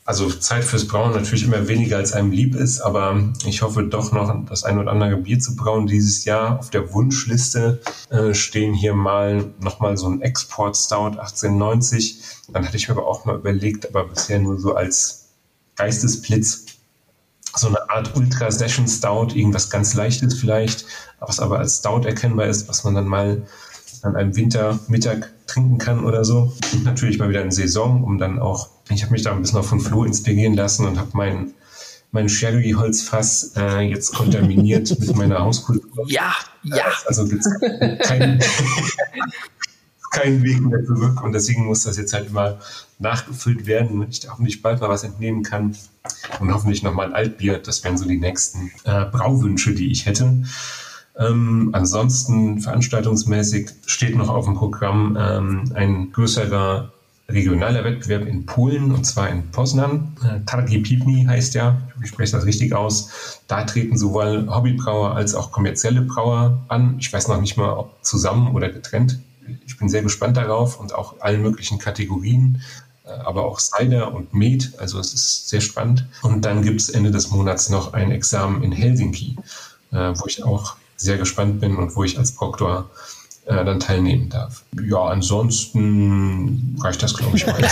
also Zeit fürs Brauen natürlich immer weniger als einem lieb ist, aber ich hoffe doch noch das ein oder andere Bier zu brauen dieses Jahr. Auf der Wunschliste äh, stehen hier mal nochmal so ein Export Stout achtzehnhundertneunzig. Dann hatte ich mir aber auch mal überlegt, aber bisher nur so als Geistesblitz, so eine Art Ultra Session Stout, irgendwas ganz Leichtes vielleicht, was aber als Stout erkennbar ist, was man dann mal an einem Wintermittag trinken kann oder so. Und natürlich mal wieder in Saison, um dann auch, ich habe mich da ein bisschen auch von Flo inspirieren lassen und habe mein, mein Sherry-Holzfass äh, jetzt kontaminiert mit meiner Hauskultur. Ja, ja. Also gibt es keinen, keinen Weg mehr zurück und deswegen muss das jetzt halt immer nachgefüllt werden, damit ich da hoffentlich bald mal was entnehmen kann und hoffentlich nochmal ein Altbier. Das wären so die nächsten äh, Brauwünsche, die ich hätte. Ähm, ansonsten veranstaltungsmäßig steht noch auf dem Programm ähm, ein größerer regionaler Wettbewerb in Polen, und zwar in Poznan. Äh, Targi Piwni heißt ja, ich spreche das richtig aus. Da treten sowohl Hobbybrauer als auch kommerzielle Brauer an. Ich weiß noch nicht mal, ob zusammen oder getrennt. Ich bin sehr gespannt darauf und auch allen möglichen Kategorien, äh, aber auch Cider und Met, also es ist sehr spannend. Und dann gibt es Ende des Monats noch ein Examen in Helsinki, äh, wo ich auch sehr gespannt bin und wo ich als Proktor äh, dann teilnehmen darf. Ja, ansonsten reicht das, glaube ich, mal.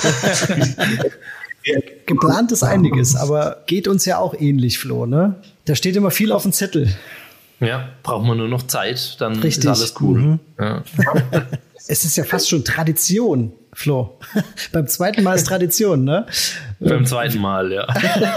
Geplant ist einiges, aber geht uns ja auch ähnlich, Flo, ne? Da steht immer viel auf dem Zettel. Ja, braucht man nur noch Zeit, dann Richtig. ist alles cool. Mhm. Ja. Es ist ja fast schon Tradition, Flo. Beim zweiten Mal ist Tradition, ne? Beim zweiten Mal, ja.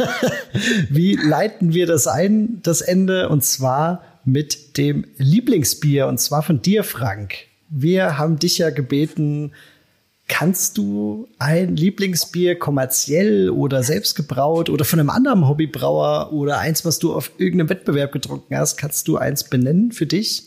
Wie leiten wir das ein, das Ende? Und zwar mit dem Lieblingsbier, und zwar von dir, Frank. Wir haben dich ja gebeten, kannst du ein Lieblingsbier kommerziell oder selbst gebraut oder von einem anderen Hobbybrauer oder eins, was du auf irgendeinem Wettbewerb getrunken hast, kannst du eins benennen für dich?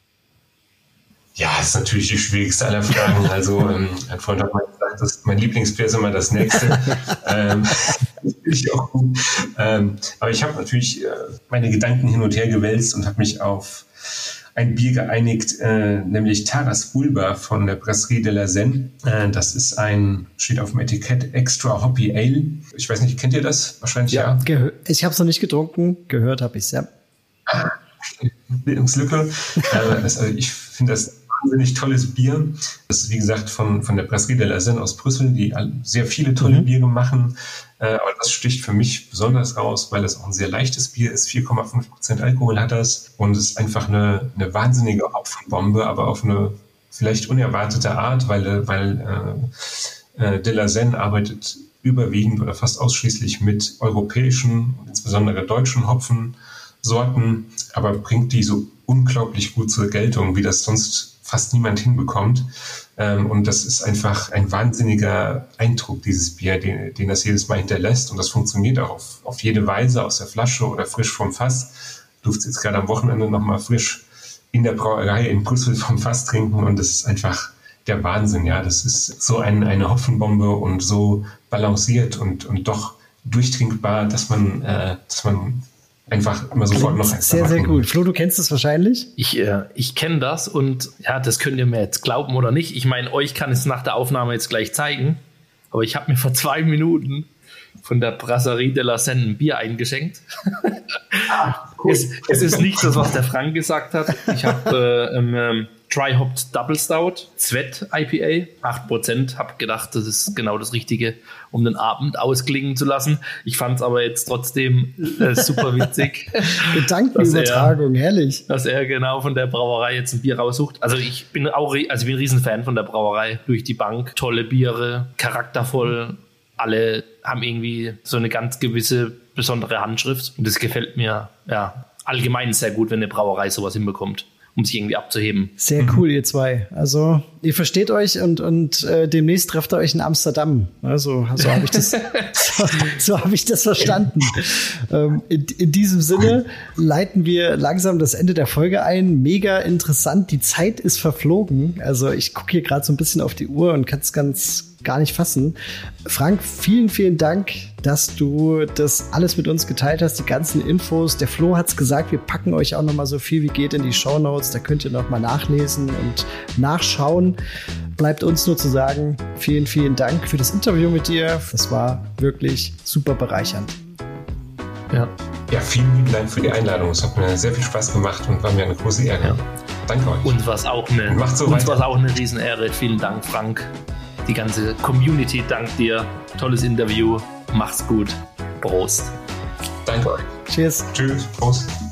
Ja, das ist natürlich die schwierigste aller Fragen. Also ähm, ein Freund hat mal gesagt, das, mein Lieblingsbier ist immer das nächste. ähm, ich auch gut. Ähm, aber ich habe natürlich äh, meine Gedanken hin und her gewälzt und habe mich auf ein Bier geeinigt, äh, nämlich Taras Bulba von der Brasserie de la Seine. Äh, das ist ein, steht auf dem Etikett, Extra Hoppy Ale. Ich weiß nicht, kennt ihr das? Wahrscheinlich ja. ja. Gehör- ich habe es noch nicht getrunken, gehört habe ich es, ja. Bildungslücke. äh, also ich finde das wahnsinnig tolles Bier. Das ist, wie gesagt, von, von der Brasserie de la Seine aus Brüssel, die sehr viele tolle mhm. Biere machen. Äh, aber das sticht für mich besonders raus, weil es auch ein sehr leichtes Bier ist. vier Komma fünf Prozent Alkohol hat das. Und es ist einfach eine, eine wahnsinnige Hopfenbombe, aber auf eine vielleicht unerwartete Art, weil, weil äh, de la Seine arbeitet überwiegend oder fast ausschließlich mit europäischen, insbesondere deutschen Hopfensorten, aber bringt die so unglaublich gut zur Geltung, wie das sonst fast niemand hinbekommt. Ähm, und das ist einfach ein wahnsinniger Eindruck, dieses Bier, den, den das jedes Mal hinterlässt. Und das funktioniert auch auf, auf jede Weise, aus der Flasche oder frisch vom Fass. Ich durfte jetzt gerade am Wochenende nochmal frisch in der Brauerei in Brüssel vom Fass trinken. Und das ist einfach der Wahnsinn. Ja, das ist so ein, eine Hopfenbombe und so balanciert und, und doch durchtrinkbar, dass man, äh, dass man einfach immer sofort noch eins Sehr, sehr gut. Flo, du kennst das wahrscheinlich? Ich, äh, ich kenne das und ja, das könnt ihr mir jetzt glauben oder nicht. Ich meine, euch kann es nach der Aufnahme jetzt gleich zeigen, aber ich habe mir vor zwei Minuten von der Brasserie de la Seine ein Bier eingeschenkt. Ah, cool. es, es ist nicht das, was der Frank gesagt hat. Ich habe äh, ähm, Dry Hopped Double Stout, Zwett I P A, acht Prozent. Habe gedacht, das ist genau das Richtige, um den Abend ausklingen zu lassen. Ich fand es aber jetzt trotzdem äh, super witzig. Gedankenübertragung, herrlich. Dass er genau von der Brauerei jetzt ein Bier raussucht. Also ich bin auch also ich bin ein Riesenfan von der Brauerei durch die Bank. Tolle Biere, charaktervoll. Alle haben irgendwie so eine ganz gewisse besondere Handschrift. Und das gefällt mir ja allgemein sehr gut, wenn eine Brauerei sowas hinbekommt, um sich irgendwie abzuheben. Sehr cool, ihr zwei. Also ihr versteht euch und, und äh, demnächst trefft ihr euch in Amsterdam. Also so habe ich das, so, so habe ich das verstanden. Ähm, in, in diesem Sinne leiten wir langsam das Ende der Folge ein. Mega interessant. Die Zeit ist verflogen. Also ich gucke hier gerade so ein bisschen auf die Uhr und kann es ganz gar nicht fassen. Frank, vielen, vielen Dank, dass du das alles mit uns geteilt hast, die ganzen Infos. Der Flo hat's gesagt, wir packen euch auch noch mal so viel wie geht in die Shownotes. Da könnt ihr noch mal nachlesen und nachschauen. bleibt uns nur zu sagen, vielen, vielen Dank für das Interview mit dir. Das war wirklich super bereichernd. Ja. Ja, vielen lieben Dank für die Einladung. Es hat mir sehr viel Spaß gemacht und war mir eine große Ehre. Ja. Danke euch. Uns war es auch eine, Macht so uns war's auch eine Riesenehre. Vielen Dank, Frank. Die ganze Community dankt dir. Tolles Interview. Mach's gut. Prost. Danke euch. Cheers. Tschüss. Prost.